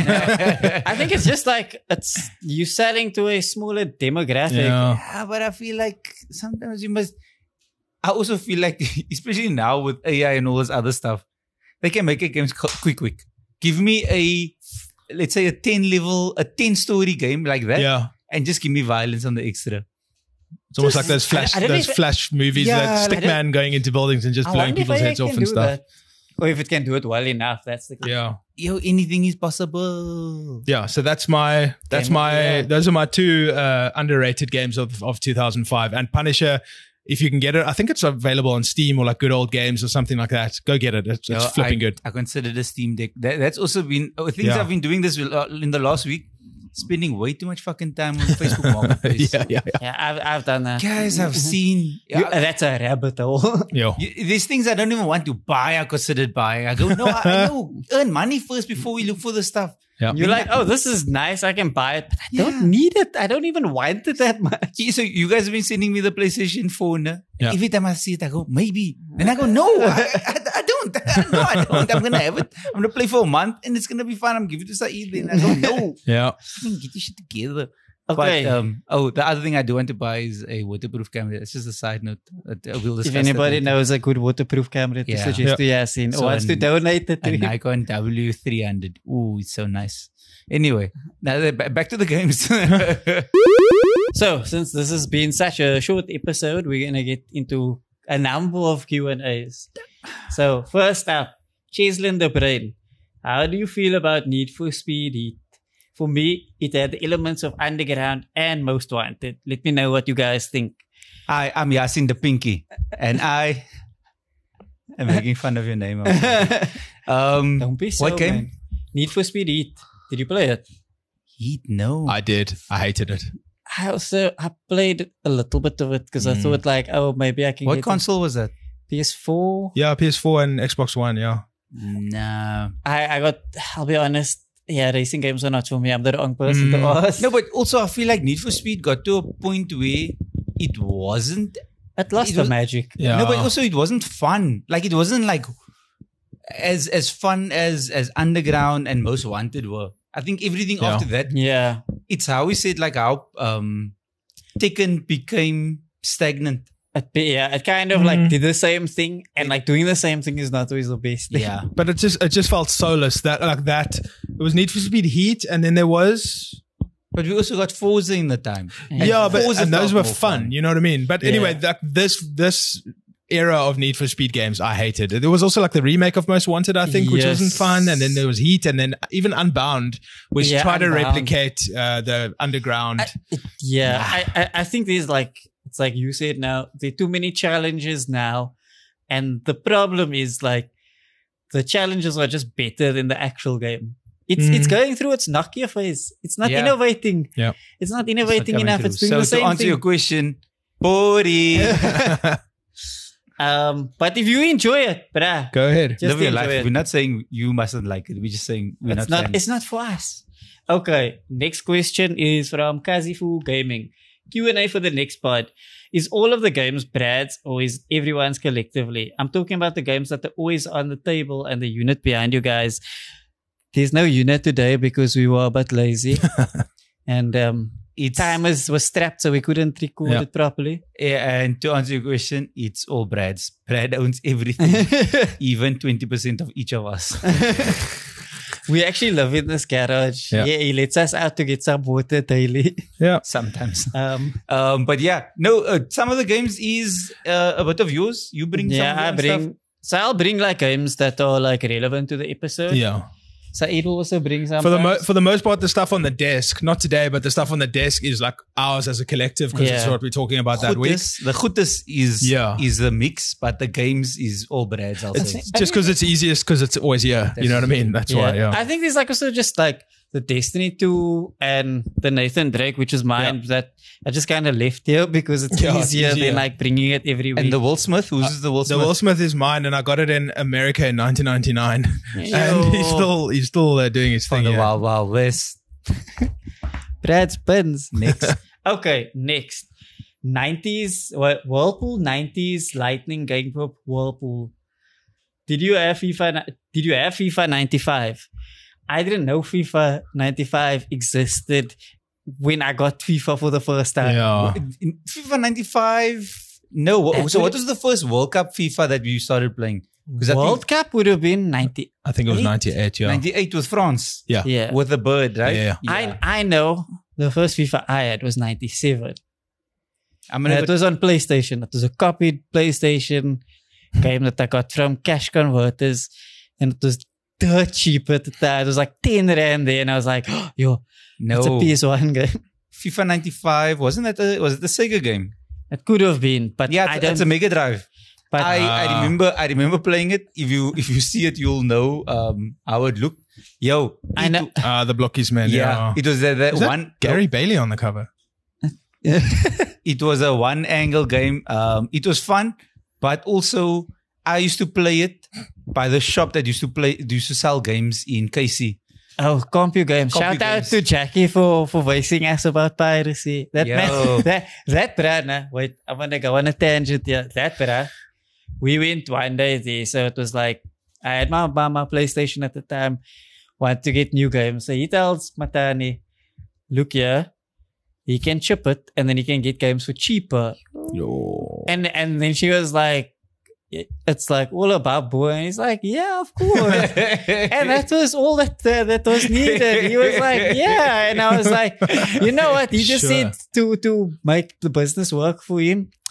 I think it's just like it's you selling to a smaller demographic. Yeah. Yeah, but I feel like sometimes you must. I also feel like, especially now with A I and all this other stuff, they can make a games co- quick, quick. Give me a, let's say a ten level, a ten story game like that, Yeah. and just give me violence on the extra. It's almost Just- like those flash, I- I don't those even- flash movies, Yeah, that like- Stickman going into buildings and just I blowing wonder if people's A I heads off can and do stuff. that. Or if it can do it well enough, that's the Yeah, Yo, anything is possible. yeah. So that's my, that's Game- my, yeah. those are my two uh, underrated games of of two thousand five. And Punisher, if you can get it, I think it's available on Steam or like Good Old Games or something like that. Go get it. It's, it's Yo, flipping I, good. I consider the Steam Deck. That, that's also been oh, things Yeah. I've been doing this uh, in the last week. Spending way too much fucking time on Facebook Marketplace. yeah, yeah, yeah. Yeah, I've, I've done that. Guys, I've seen. You- Yeah, that's a rabbit hole. Yo. You, there's things I don't even want to buy. I considered buying. I go, no, I, I know. Earn money first before we look for the stuff. Yeah. You're like, oh, this is nice. I can buy it. But I Yeah. don't need it. I don't even want it that much. Okay, so you guys have been sending me the PlayStation phone. uh, Yeah. Every time I see it, I go, maybe. And I go, no, I, I, I don't. No, I don't. I'm going to have it. I'm going to play for a month and it's going to be fun. I'm giving it to Saeed. And I go, no. Yeah. Get your shit together. Okay. But, um, oh, the other thing I do want to buy is a waterproof camera. It's just a side note. Uh, We'll If discuss anybody that later. knows a good waterproof camera to Yeah. suggest to Yasin So or wants to an- donate it to a him. Nikon W three hundred. Ooh, it's so nice. Anyway, now that- ba- back to the games. So, since this has been such a short episode, we're going to get into a number of Q and A's. So, first up, Cheslin de Bruin. How do you feel about Need for Speed Heat? For me, it had the elements of Underground and Most Wanted. Let me know what you guys think. I am Yasin the Pinky, and I am making fun of your name. um, Don't be so, what game? man. Need for Speed Heat. Did you play it? Heat? No. I did. I hated it. I also I played a little bit of it because I Mm. thought like, oh, maybe I can What get console was that? a P S four. Yeah, P S four and Xbox One. Yeah. Nah. I, I got, I'll be honest, yeah, racing games are not for me. I'm the wrong person to Mm. ask. No, but also I feel like Need for Speed got to a point where it wasn't. It lost it the was- magic. Yeah. No, but also it wasn't fun. Like it wasn't like as as fun as as Underground and Most Wanted were. I think everything Yeah. after that, Yeah. it's how we said like how um Tekken became stagnant. It, be- yeah, it kind of Mm. like did the same thing, and like doing the same thing is not always the best thing. Yeah. But it just it just felt soulless. That like that. It was Need for Speed Heat, and then there was But we also got Forza in the time. Yeah. yeah, but Forza and those felt were more fun, fun. You know what I mean? But anyway, Yeah. that this this era of Need for Speed games, I hated. There was also like the remake of Most Wanted, I think, which wasn't Yes. fun. And then there was Heat, and then even Unbound, which Yeah, tried to Unbound. replicate uh, the Underground. Yeah, I, I, I think there's like, it's like you said now, there are too many challenges now. And the problem is like, the challenges are just better than the actual game. It's Mm. it's going through its Nokia phase. It's not Yeah. innovating. Yeah. It's not It's not innovating coming enough. through. It's doing so the same to answer thing. your question, boring. Um, but if you enjoy it, bruh, Go ahead. just Live your enjoy life. it. We're not saying you mustn't like it. We're just saying we're It's not. not, fans. it's not for us. Okay. Next question is from Kazifu Gaming. Q and A for the next part. Is all of the games Brad's or is everyone's collectively? I'm talking about the games that are always on the table and the unit behind you guys. There's no unit today because we were a bit lazy. and um, It's timers was strapped so we couldn't record Yeah. it properly. Yeah, and to answer your question, it's all Brad's. Brad owns everything, even twenty percent of each of us. We actually live in this garage. Yeah. Yeah, he lets us out to get some water daily. Yeah. Sometimes. Um, Um, but yeah, no, uh, some of the games is uh, a bit of yours. You bring some yeah, of I your own bring. stuff. So I'll bring like games that are like relevant to the episode. Yeah. So it will also bring some. For the mo- for the most part, the stuff on the desk, not today, but the stuff on the desk is like ours as a collective because it's Yeah. what we're talking about that week. Goodness, the goodness is Yeah. is the mix, but the games is all Brad's. I'll say. It's just because it's easiest because it's always here. You know what I mean? That's yeah. why. Yeah. I think there's like also just like the Destiny two and the Nathan Drake, which is mine, that I just kind of left here because it's Yeah, it's easier, easier. than like bringing it every week. And the Will Smith, who's the Will The Smith? Will Smith is mine, and I got it in America in nineteen ninety-nine, and he's Yo. still he's still uh, doing his from thing. the yeah. Wild Wild West. Brad's pins. Next. Okay, next. nineties, well, Whirlpool nineties Lightning Game Group Whirlpool. Did you have FIFA? ni- Did you have FIFA ninety-five? I didn't know FIFA ninety-five existed when I got FIFA for the first time. Yeah. In FIFA ninety-five. No. What, That so, what would- was the first World Cup FIFA that you started playing? Because I World Cup would have been ninety. I think it was Eight? ninety-eight. Yeah. ninety-eight with France. Yeah. Yeah. With the bird, right? Yeah, I I know the first FIFA I had was ninety-seven. I'm And gonna it was on PlayStation. It was a copied PlayStation game that I got from Cash Converters, and it was dirt cheap at the time. It was like ten rand there, and I was like, oh, "Yo, no. it's a P S one game." FIFA ninety-five wasn't that a, was it the Sega game? It could have been, but Yeah, I it's, don't. it's a Mega Drive. but I, I Ah. remember I remember playing it. If you if you see it, you'll know um, how it looked. Yo, I it- know. Uh, the Blockies man. Yeah, Yeah. it was that, that Is that one. Gary Bailey on the cover. It was a one angle game. Um, it was fun, but also I used to play it by the shop that used to play used to sell games in K C. Oh, Compu Games. Compu Shout out Games. to Jackie for, for voicing us about piracy. That Yo. man, that, that brand, nah, wait, I want to go on a tangent here. That brand, we went one day there. So it was like, I had my, my, my PlayStation at the time, wanted to get new games. So he tells Matani, look here, he can chip it and then he can get games for cheaper. Yo. And, and then she was like, it's like all about boy. And he's like, yeah, of course. And that was all that uh, that was needed. He was like, yeah. And I was like, you know what? He just Sure. said to to make the business work for him.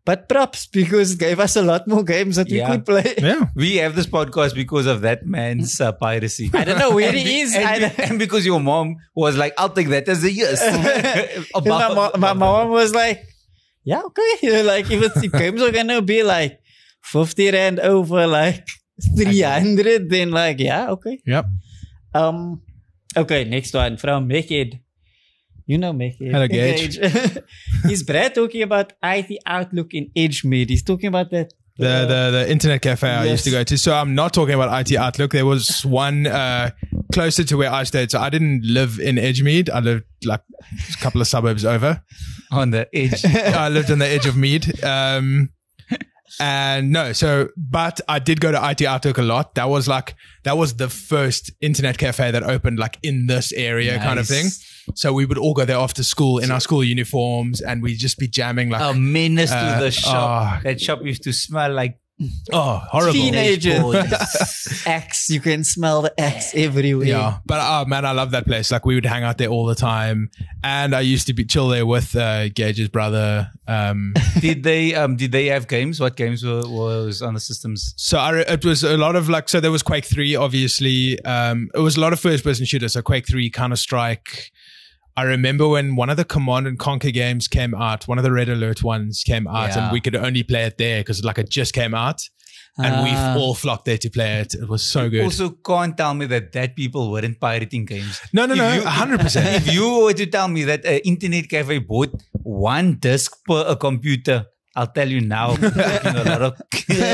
But props, because it gave us a lot more games that Yeah. we could play. Yeah. We have this podcast because of that man's uh, piracy. I don't know where and he be- is. And, I be- don't- and because your mom was like, I'll take that as a yes. my, mo- my mom was like, yeah, okay. You know, like, if, it's, if games are going to be like fifty rand over like three hundred, then like, yeah, okay. Yep. Um, okay, next one from Mekid. You know Mekid. Hello, Gage. Is Brad talking about I T Outlook in Edgemead? He's talking about that. The, uh, the the internet cafe I Yes. used to go to. So I'm not talking about I T Outlook. There was one uh, closer to where I stayed. So I didn't live in Edgemead. I lived like a couple of suburbs over. On the edge. I lived on the edge of Mead. Um, and no, so, but I did go to I T Outlook a lot. That was like, that was the first internet cafe that opened like in this area kind of thing. Nice. So we would all go there after school in our school uniforms and we'd just be jamming like, A menace Uh, to the shop. oh. That shop used to smell like oh, horrible. Teenagers. Axe. You can smell the axe everywhere. Yeah, but oh man, I love that place. Like we would hang out there all the time, and I used to be chill there with uh, Gage's brother. Um, did they um did they have games? What games were was on the systems? so I, re- it was a lot of like. So there was Quake three, obviously. Um, it was a lot of first person shooters. So Quake three, Counter Strike. I remember when one of the Command and Conquer games came out, one of the Red Alert ones came out, Yeah. and we could only play it there because like it just came out, and Ah. we all flocked there to play it. It was so good. Also, can't tell me that that people weren't pirating games. no, no, If no, you- one hundred percent. If you were to tell me that an internet cafe bought one disc per a computer, I'll tell you now. a lot of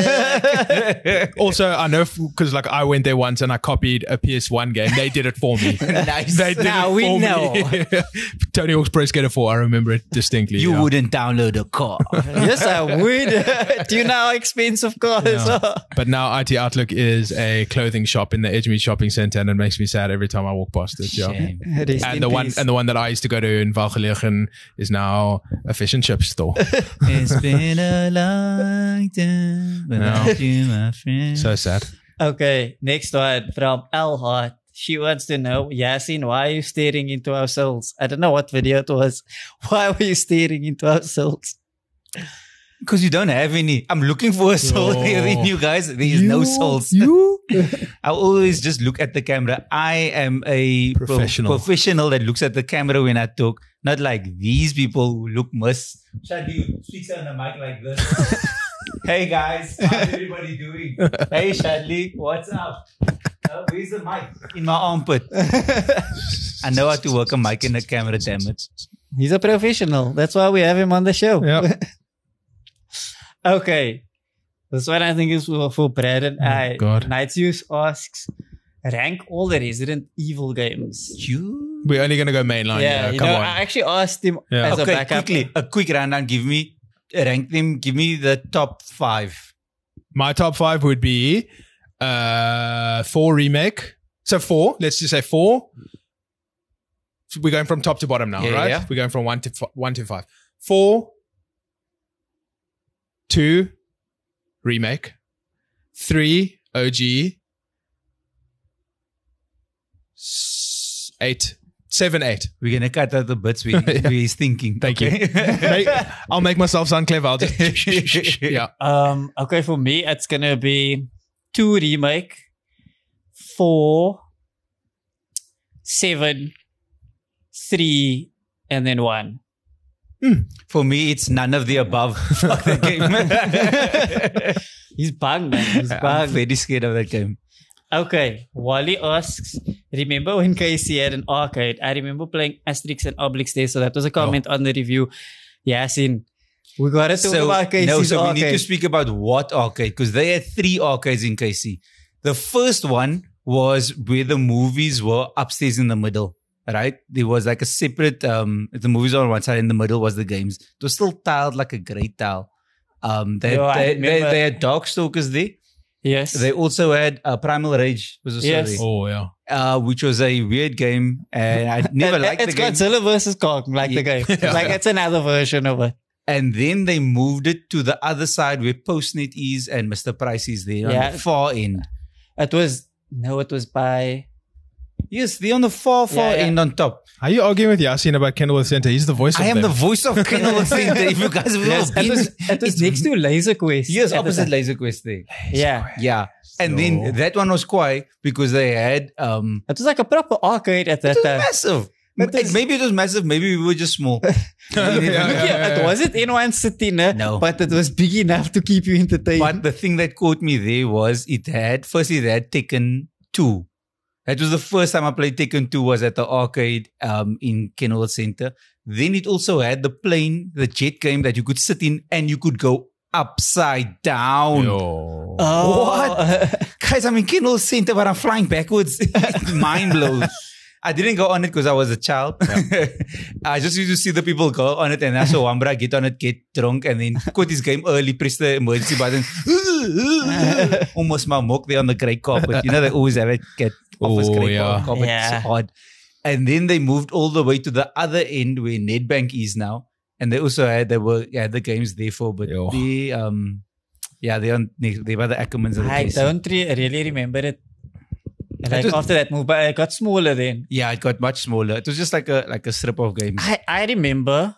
Also, I know because like I went there once and I copied a P S one game. They did it for me. nice. They did Now it we for know. me. Tony Hawk's Pro Skater four. I remember it distinctly. You yeah. wouldn't download a car. Yes, I would. Do you know how expensive cars Yeah. are? But now I T Outlook is a clothing shop in the Edgemead shopping center, and it makes me sad every time I walk past it. Yeah. Shame. Rest And in the one peace. and the one that I used to go to in Valgelegen is now a fish and chip store. It's been a long time without you, my friend. So sad. Okay, next one from L Hart. She wants to know, Yasin, why are you staring into our souls? I don't know what video it was. Why were you staring into our souls? Because you don't have any. I'm looking for a soul Oh. here in you guys. There is no souls. You? I always just look at the camera. I am a pro- Professional. professional that looks at the camera when I talk. Not like these people who look miss. Shadley speaks on the mic like this. Hey guys, how's everybody doing? Hey Shadley, what's up? Uh, where's the mic? In my armpit. I know how to work a mic and a camera, damn it. He's a professional. That's why we have him on the show. Yeah. Okay. This one I think is for, for Brad and I. God. Nightzeus asks, rank all the Resident Evil games. You? We're only gonna go mainline. yeah, Yeah, you come know, on. I actually asked him Yeah. as a Okay, backup. quickly, a quick rundown. Give me, rank them, give me the top five. My top five would be uh four remake. So four, let's just say four. So we're going from top to bottom now, Yeah, right? yeah. We're going from one to f- one to five. Four, two, remake, three, O G, s- eight, seven, eight. We're going to cut out the bits we, we're thinking. Thank you. you. Make- I'll make myself sound clever. I'll just yeah. Um, okay, for me, it's gonna be two remake, four, seven, three, and then one. For me, it's none of the above. Fuck that game. He's bugged, man. He's I'm bugged. very scared of that game. Okay, Wally asks, remember when Casey had an arcade? I remember playing Asterix and Obelix there, so that was a comment on the review. Yasin, we gotta talk So, about Casey's no, so we arcade. need to speak about what arcade, because they had three arcades in K C. The first one was where the movies were upstairs in the middle, right? There was like a separate, um, the movies were on one side, in the middle was the games. It was still tiled like a great tile. Um, they, Yo, I they, they, remember- they had Darkstalkers there. Yes. They also had uh, Primal Rage was also Yes. there, Oh yeah. uh, which was a weird game, and I never It- liked it's the game. Godzilla versus Kong, like the game. Yeah. Like it's another version of it. And then they moved it to the other side where Postnet is and Mister Price is there Yeah. on the far end. It was no, it was by Yes, they're on the far, far Yeah, yeah. end on top. Are you arguing with Yasin about Kenilworth Centre? He's the voice of I am them. the voice of Kenilworth Centre. If you guys have Yes, ever it been, was, it was next to Laser Quest. yes, at the opposite time. Laser Quest there. Yeah. Yeah. And then that one was quiet because they had um It was like a proper arcade at that it was time. massive. That It- is- maybe it was massive, maybe we were just small. Yeah, Yeah, yeah, it wasn't in one city, no, No. but it was big enough to keep you entertained. But the thing that caught me there was it had firstly they had Tekken two. That was the first time I played Tekken two was at the arcade um in Kenilworth Centre. Then it also had the plane, the jet game that you could sit in and you could go upside down. Yo. oh, What? Guys, I'm in Kenilworth Centre, but I'm flying backwards. Mind blows. I didn't go on it because I was a child. I just used to see the people go on it, and I saw Wambra get on it, get drunk, and then quit his game early, press the emergency button. Almost my mock there on the grey carpet. You know, they always have it get office Oh, grey yeah. carpet. Yeah. It's hard. And then they moved all the way to the other end where Nedbank is now. And they also had, they were, had the games there for, but Yo. they, um, yeah, they're on, they were the Ackermans. of the I place. don't re- really remember it. Like was- after that move, but it got smaller then. Yeah, it got much smaller. It was just like a like a strip of games. I, I remember,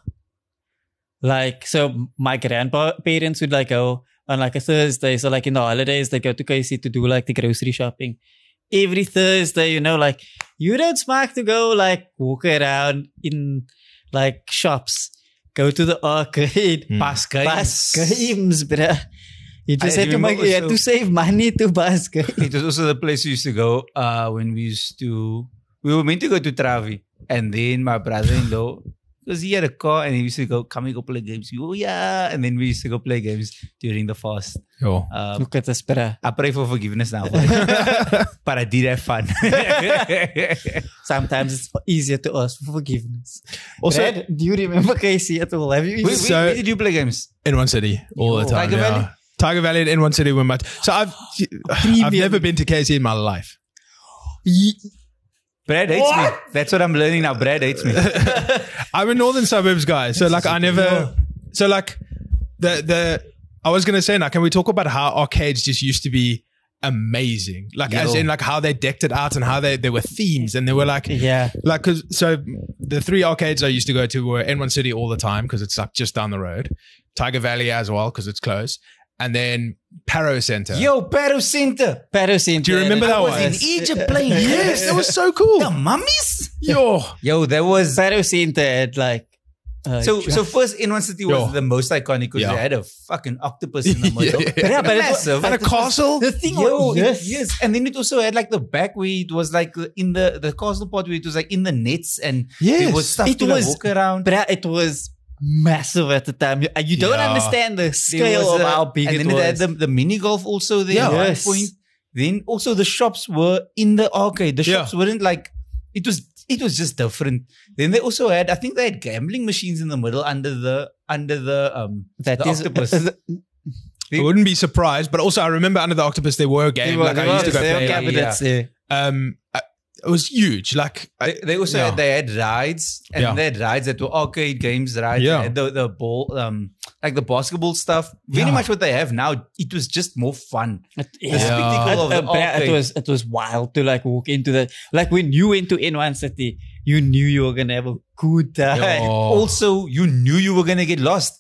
like, so my grandparents would like go on like a Thursday. So like in the holidays, they go to K C to do like the grocery shopping. Every Thursday, you know, like you don't smack to go like walk around in like shops, go to the arcade, Pass games. pass games, bruh. You just I had to make, remember you had to also- save money to pass games. It was also the place we used to go uh, when we used to. We were meant to go to Travi, and then my brother-in-law, because he had a car, and he used to go, "Come and go play games." Oh yeah, and then we used to go play games during the fast. Yo. Um, Look at this, bruh. I pray for forgiveness now, for it. But I did have fun. Sometimes it's easier to ask for forgiveness. Also- Brad, do you remember K C at all? Have you? Wait, even- wait, So- where did you play games? In one city all the Yo. time. Tiger yeah. Valley? Tiger Valley and in one city were much. So I've I've never been to K C in my life. Brad hates me. That's what I'm learning now. Brad hates me. I'm a northern suburbs guy, so like I never. So like the the I was gonna say now, can we talk about how arcades just used to be amazing? Like as Yo. in like how they decked it out and how they there were themes and they were like Yeah. like because so the three arcades I used to go to were N one City all the time because it's like just down the road, Tiger Valley as well because it's close, and then Paro Center. Yo, Paro Center. Paracenter. Do you remember that I was one? in Egypt playing. Yes, that was so cool. The mummies. Yo, Yo, that was Paracenter had like. Uh, So, so first, in one city was Yo. the most iconic because Yeah. they had a fucking octopus in the middle. Yeah. yeah, but it was- Massive. and a but it was- castle. The thing Yo, was, it- yes. yes, and then it also had like the back where it was like in the the castle part where it was like in the nets and there Yes. was stuff It to like was- walk around. But it was massive at the time. You, you don't Yeah. understand the There scale was of a- how big and it then was. it had the, the mini golf also there Yeah. at one Yes. point. Then also the shops were in the arcade. The Yeah. shops weren't like it was. It was just different. Then they also had, I think they had gambling machines in the middle under the under the um That the is- octopus. I wouldn't be surprised, but also I remember under the octopus there were games There like were- I used to go there were play. cabinets there. Um, uh, it was huge. Like I- They, they also yeah. had, they had rides and Yeah. they had rides that were arcade games, right? Yeah. They had the the ball, um, like the basketball stuff. Very Yeah. much what they have now. It was just more fun. It, The yeah. spectacle of It- the uh, but arcade. it was it was wild to like walk into that. Like when you went to N one City, you knew you were gonna have a good time. Yo. Also, you knew you were gonna get lost.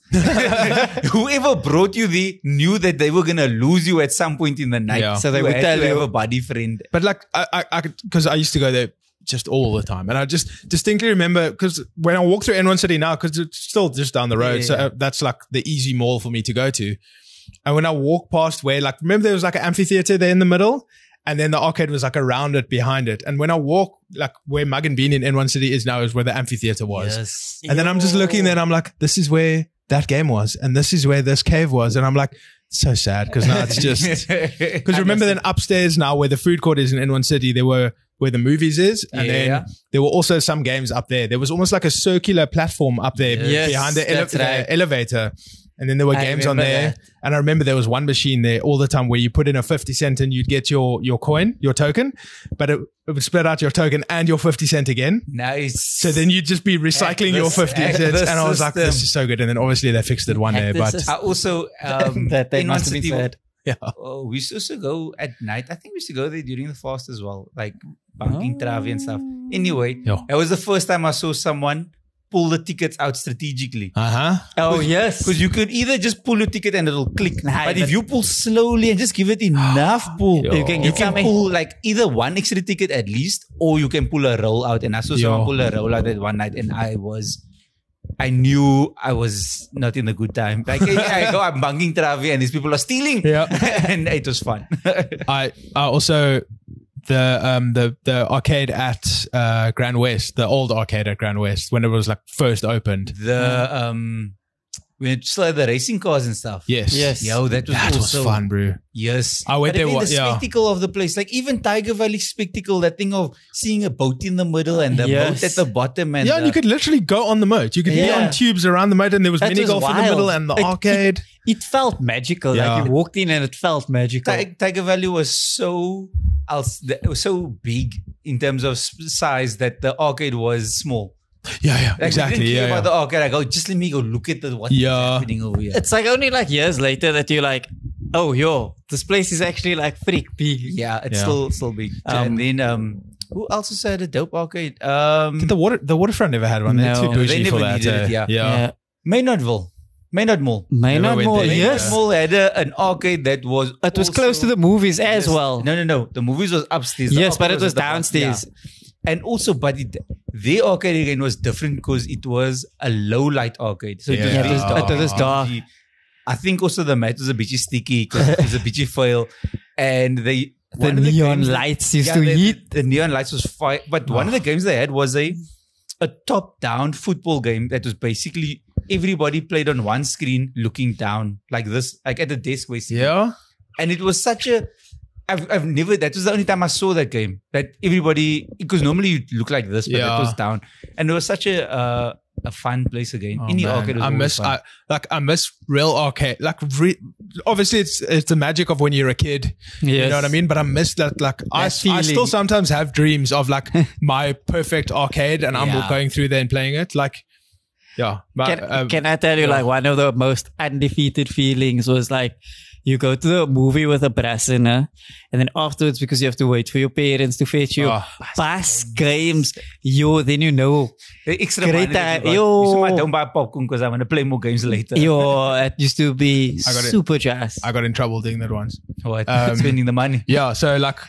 Whoever brought you there knew that they were gonna lose you at some point in the night. Yeah. So they You would had tell to have you- a buddy friend. But like, I, I, I, because I used to go there just all the time, and I just distinctly remember because when I walk through N one City now, because it's still just down the road, Yeah, so yeah. uh, that's like the easy mall for me to go to. And when I walk past where, like, remember there was like an amphitheater there in the middle, and then the arcade was like around it, behind it. And when I walk, like where Mug and Bean in N one City is now, is where the amphitheater was. Yes. And then I'm just looking there, and I'm like, this is where that game was, and this is where this cave was, and I'm like, so sad because now it's just. Because remember, then upstairs now, where the food court is in N one City, there were where the movies is, and Yeah. then there were also some games up there. There was almost like a circular platform up there Yes, behind the, ele- that's the right. elevator, and then there were I games on remember there. that. And I remember there was one machine there all the time where you put in a fifty cent and you'd get your your coin, your token, but it, it would split out your token and your fifty cent again. Nice. So then you'd just be recycling your this- fifty hack cents, the and I was like, "This system. is so good." And then obviously they fixed it one Hack day, the but system. I also um, that they in one must have been city, sad. Yeah. Oh, we used to also go at night. I think we used to go there during the fast as well, like banking Oh. Travi and stuff. Anyway, Yeah. that was the first time I saw someone pull the tickets out strategically. Uh huh. Oh, yes. Because you could either just pull a ticket and it'll click. Nah, but but- if you pull slowly and just give it enough pull, Yo. You can you get can something. pull like either one extra ticket at least, or you can pull a roll out. And I saw someone Yo. pull a roll out at one night, and I was, I knew I was not in a good time. Like I go, I'm banking Travi, and these people are stealing. Yeah. And it was fun. I, I also the um the the arcade at uh Grand West, the old arcade at Grand West when it was like first opened. the um, we still had the racing cars and stuff. Yes. Yes. Yo, that was That was also fun, bro. Yes. I went But there again, wa- the yeah. spectacle of the place, like even Tiger Valley spectacle, that thing of seeing a boat in the middle and the Yes. boat at the bottom, and Yeah, and the- you could literally go on the moat. You could be Yeah. on tubes around the moat, and there was That mini was golf in the wild. middle and the It- arcade. It felt magical. Yeah. Like you walked in and it felt magical. Ti- Tiger Valley was so else, it was so big in terms of s- size that the arcade was small. Yeah, yeah, Like, we exactly. didn't care Yeah, about yeah. the arcade. I go, just let me go look at the what's Yeah. happening over here. It's like only like years later that you're like, oh, yo, this place is actually like freak big. Yeah, it's Yeah. still still big. Um, and then um, who else also had a dope arcade? Um, Did the water the waterfront never had one? They're No. too bougie They never for that. needed eh? it, yeah. yeah. Maynardville, Maynard Mall. Maynard Never went Mall, there. yes. Maynard Mall had a, an arcade that was It was also- close to the movies as Yes. well. No, no, no. The movies was upstairs. The Yes, but arcade it was at the bottom. downstairs. Yeah. And also, but it, their arcade again was different because it was a low light arcade. So it was Yeah. very It was- dark. it was dark. I think also the mat was a bit sticky because it was a bit foil. And they The one of neon games that- lights used yeah, to the, heat. The neon lights was fire. But one of the games they had was a a top down football game that was basically everybody played on one screen looking down like this, like at the desk basically. Yeah. And it was such a, I've, I've never, that was the only time I saw that game. That everybody, because normally you look like this, but Yeah. it was down. And it was such a uh, a fun place again. Oh, Any man. arcade was I always miss fun. I, like I miss real arcade. Like re, obviously it's it's the magic of when you're a kid. You Yes. know what I mean? But I miss that. Like I, I That feeling. still sometimes have dreams of like my perfect arcade, and I'm Yeah. going through there and playing it. Like, yeah. But, Can, um, can I tell you, yeah. like, one of the most undefeated feelings was like, you go to the movie with a brassener, and then afterwards, because you have to wait for your parents to fetch you, Oh. pass games, yo, then you know, The extra Great money that time. you got. Yo. You said, "I don't buy popcorn because I'm going to play more games later." yo, it used to be I got it. super jazz. I got in trouble doing that once. What? Um, Spending the money. Yeah, so like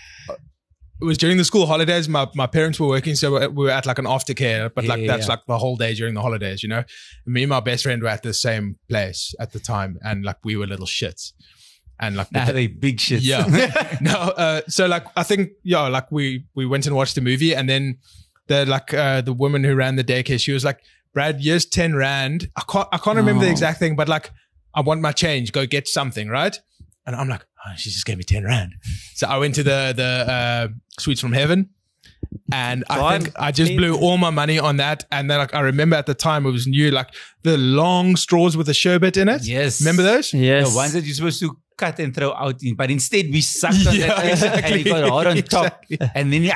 it was during the school holidays. My my parents were working, so we were at like an aftercare, but like Yeah, that's yeah. like the whole day during the holidays, you know. Me and my best friend were at the same place at the time, and like we were little shits, and like the Nah, they big shit. yeah, no. Uh, so like I think yeah, like we we went and watched the movie, and then the like uh, the woman who ran the daycare, she was like, "Brad, here's ten rand. I can't I can't remember the Oh. exact thing, but like I want my change. Go get something, right?" And I'm like, oh, she just gave me ten rand. So I went to the the uh, Sweets from Heaven, and I God, think I just blew all my money on that. And then like I remember at the time it was new, like the long straws with the sherbet in it. Yes. Remember those? Yes. The ones that you're supposed to cut and throw out in, but instead we sucked on Yeah, that thing exactly. and you got hard on top. Exactly. And then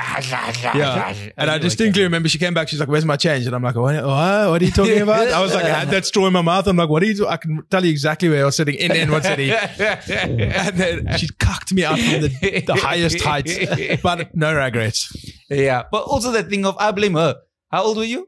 Yeah. And I distinctly remember she came back. She's like, "Where's my change?" And I'm like, "What? What, what are you talking about?" I was like, I had that straw in my mouth. I'm like, "What are you? Do-? I can tell you exactly where I was sitting in N1 City." And then she cucked me out from the, the highest heights, but no regrets. Yeah. But also that thing of I blame her. How old were you?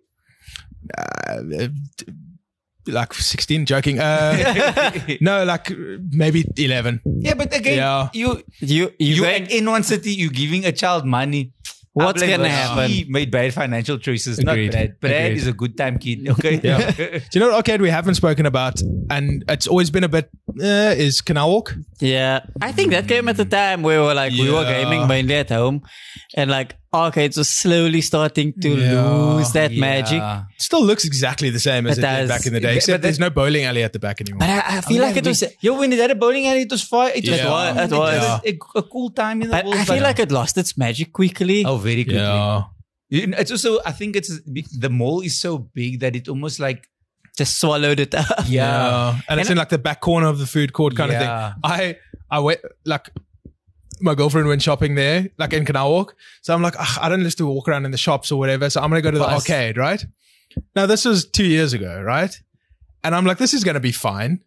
Uh, like sixteen, joking. Uh, no, like maybe eleven. Yeah, but again, Yeah. you you, you, you going- at in one city, you giving a child money. What's I blame gonna her. happen? She made bad financial choices. Agreed. Not Brad. Brad Agreed. is a good time kid. Okay. Yeah. Do you know what arcade we haven't spoken about, and it's always been a bit uh, is Canal Walk. Yeah, I think that came at the time where we were like, we were Yeah. gaming mainly at home, and like arcades were slowly starting to Yeah. lose that Yeah. magic. It still looks exactly the same as It it, did does. back in the day, Yeah, except but there's that- no bowling alley at the back anymore. But I, I feel like it was. Yo, when it had a bowling alley, it was fine. It was Yeah. fun. It was. a, a cool time in the But world. I feel but- like it lost its magic quickly. oh, very quickly. Yeah. You know, It's also, I think it's the mall is so big that it almost like, Just swallowed it up. yeah. And it's And in like the back corner of the food court kind Yeah. of thing. I I went like my girlfriend went shopping there, like in Canal Walk. So I'm like, "Ugh, I don't just to walk around in the shops or whatever. So I'm gonna go to the Plus. arcade, right? Now this was two years ago, right? And I'm like, this is gonna be fine.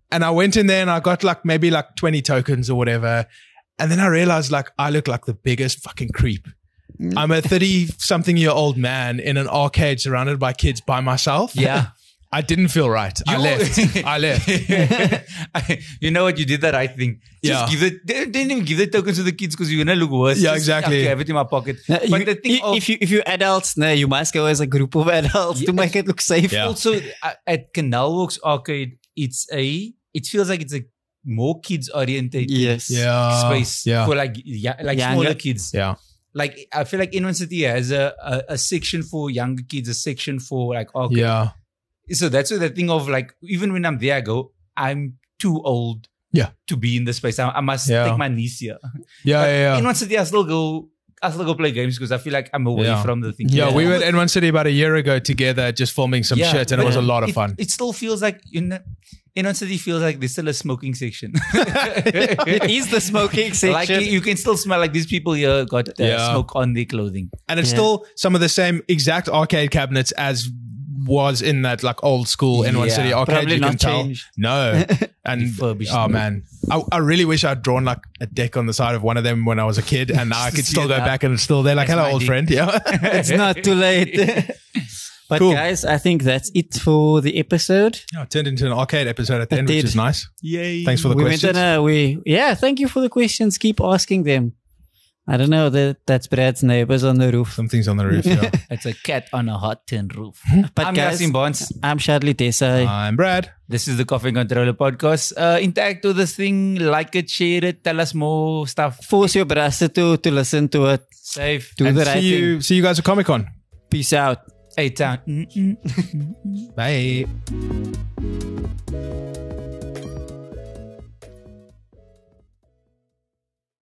And I went in there and I got like maybe like twenty tokens or whatever. And then I realized like I look like the biggest fucking creep. I'm a thirty something year old man in an arcade surrounded by kids by myself. Yeah. I didn't feel right. I You- left. I left. I- you know what? You did the right thing. Just Yeah. give it. They didn't even give the tokens to the kids because you're gonna look worse. Yeah, Just, exactly. Okay, I have it in my pocket. Now, but you- the thing i- of, if you if you adults, no, you must go as a group of adults to Yeah. make it look safe. Yeah. also uh, at Canal Walks Arcade, it's a. It feels like it's a more kids oriented Yes. Yeah. space Yeah. for like yeah, like Younger- smaller kids. Yeah. Like I feel like N one City has a, a a section for younger kids, a section for like arcade. Yeah. So that's what the thing of like, even when I'm there, I go, I'm too old Yeah. to be in this space. I, I must Yeah. take my niece here. Yeah. But Yeah. in Yeah. one city, I still go, I still go play games because I feel like I'm away Yeah. from the thing. Yeah, Yeah. we were in one city about a year ago together, just filming some Yeah, shit, and it but was a lot of it, fun. It still feels like, you know, in one city feels like there's still a smoking section. It is the smoking section. Like you, you can still smell like these people here got uh, Yeah. smoke on their clothing. And it's Yeah. still some of the same exact arcade cabinets as was in that like old school N one Yeah. City arcade. Probably you not can tell. changed. No. And Refurbished. oh man, I, I really wish I'd drawn like a deck on the side of one of them when I was a kid, and now I could See still it go now. back and it's still there. Like, That's hello, my old deck. friend. Yeah. It's not too late. But Cool. guys, I think that's it for the episode. Yeah, it turned into an arcade episode at the It end, which did. is nice. Yay. Thanks for the we questions. went on a, we yeah, thank you for the questions. Keep asking them. I don't know that that's Brad's neighbors on the roof. Some things on the roof. Yeah. It's a cat on a hot tin roof. But I'm guys, Yasin Bonds. I'm Shadley Desai. I'm Brad. This is the Coffee and Controller podcast. Uh, interact with this thing, like it, share it, tell us more stuff. Force your brother to to listen to it. Safe. Do And the right see thing. you. See you guys at Comic Con. Peace out. Hey, town. Bye.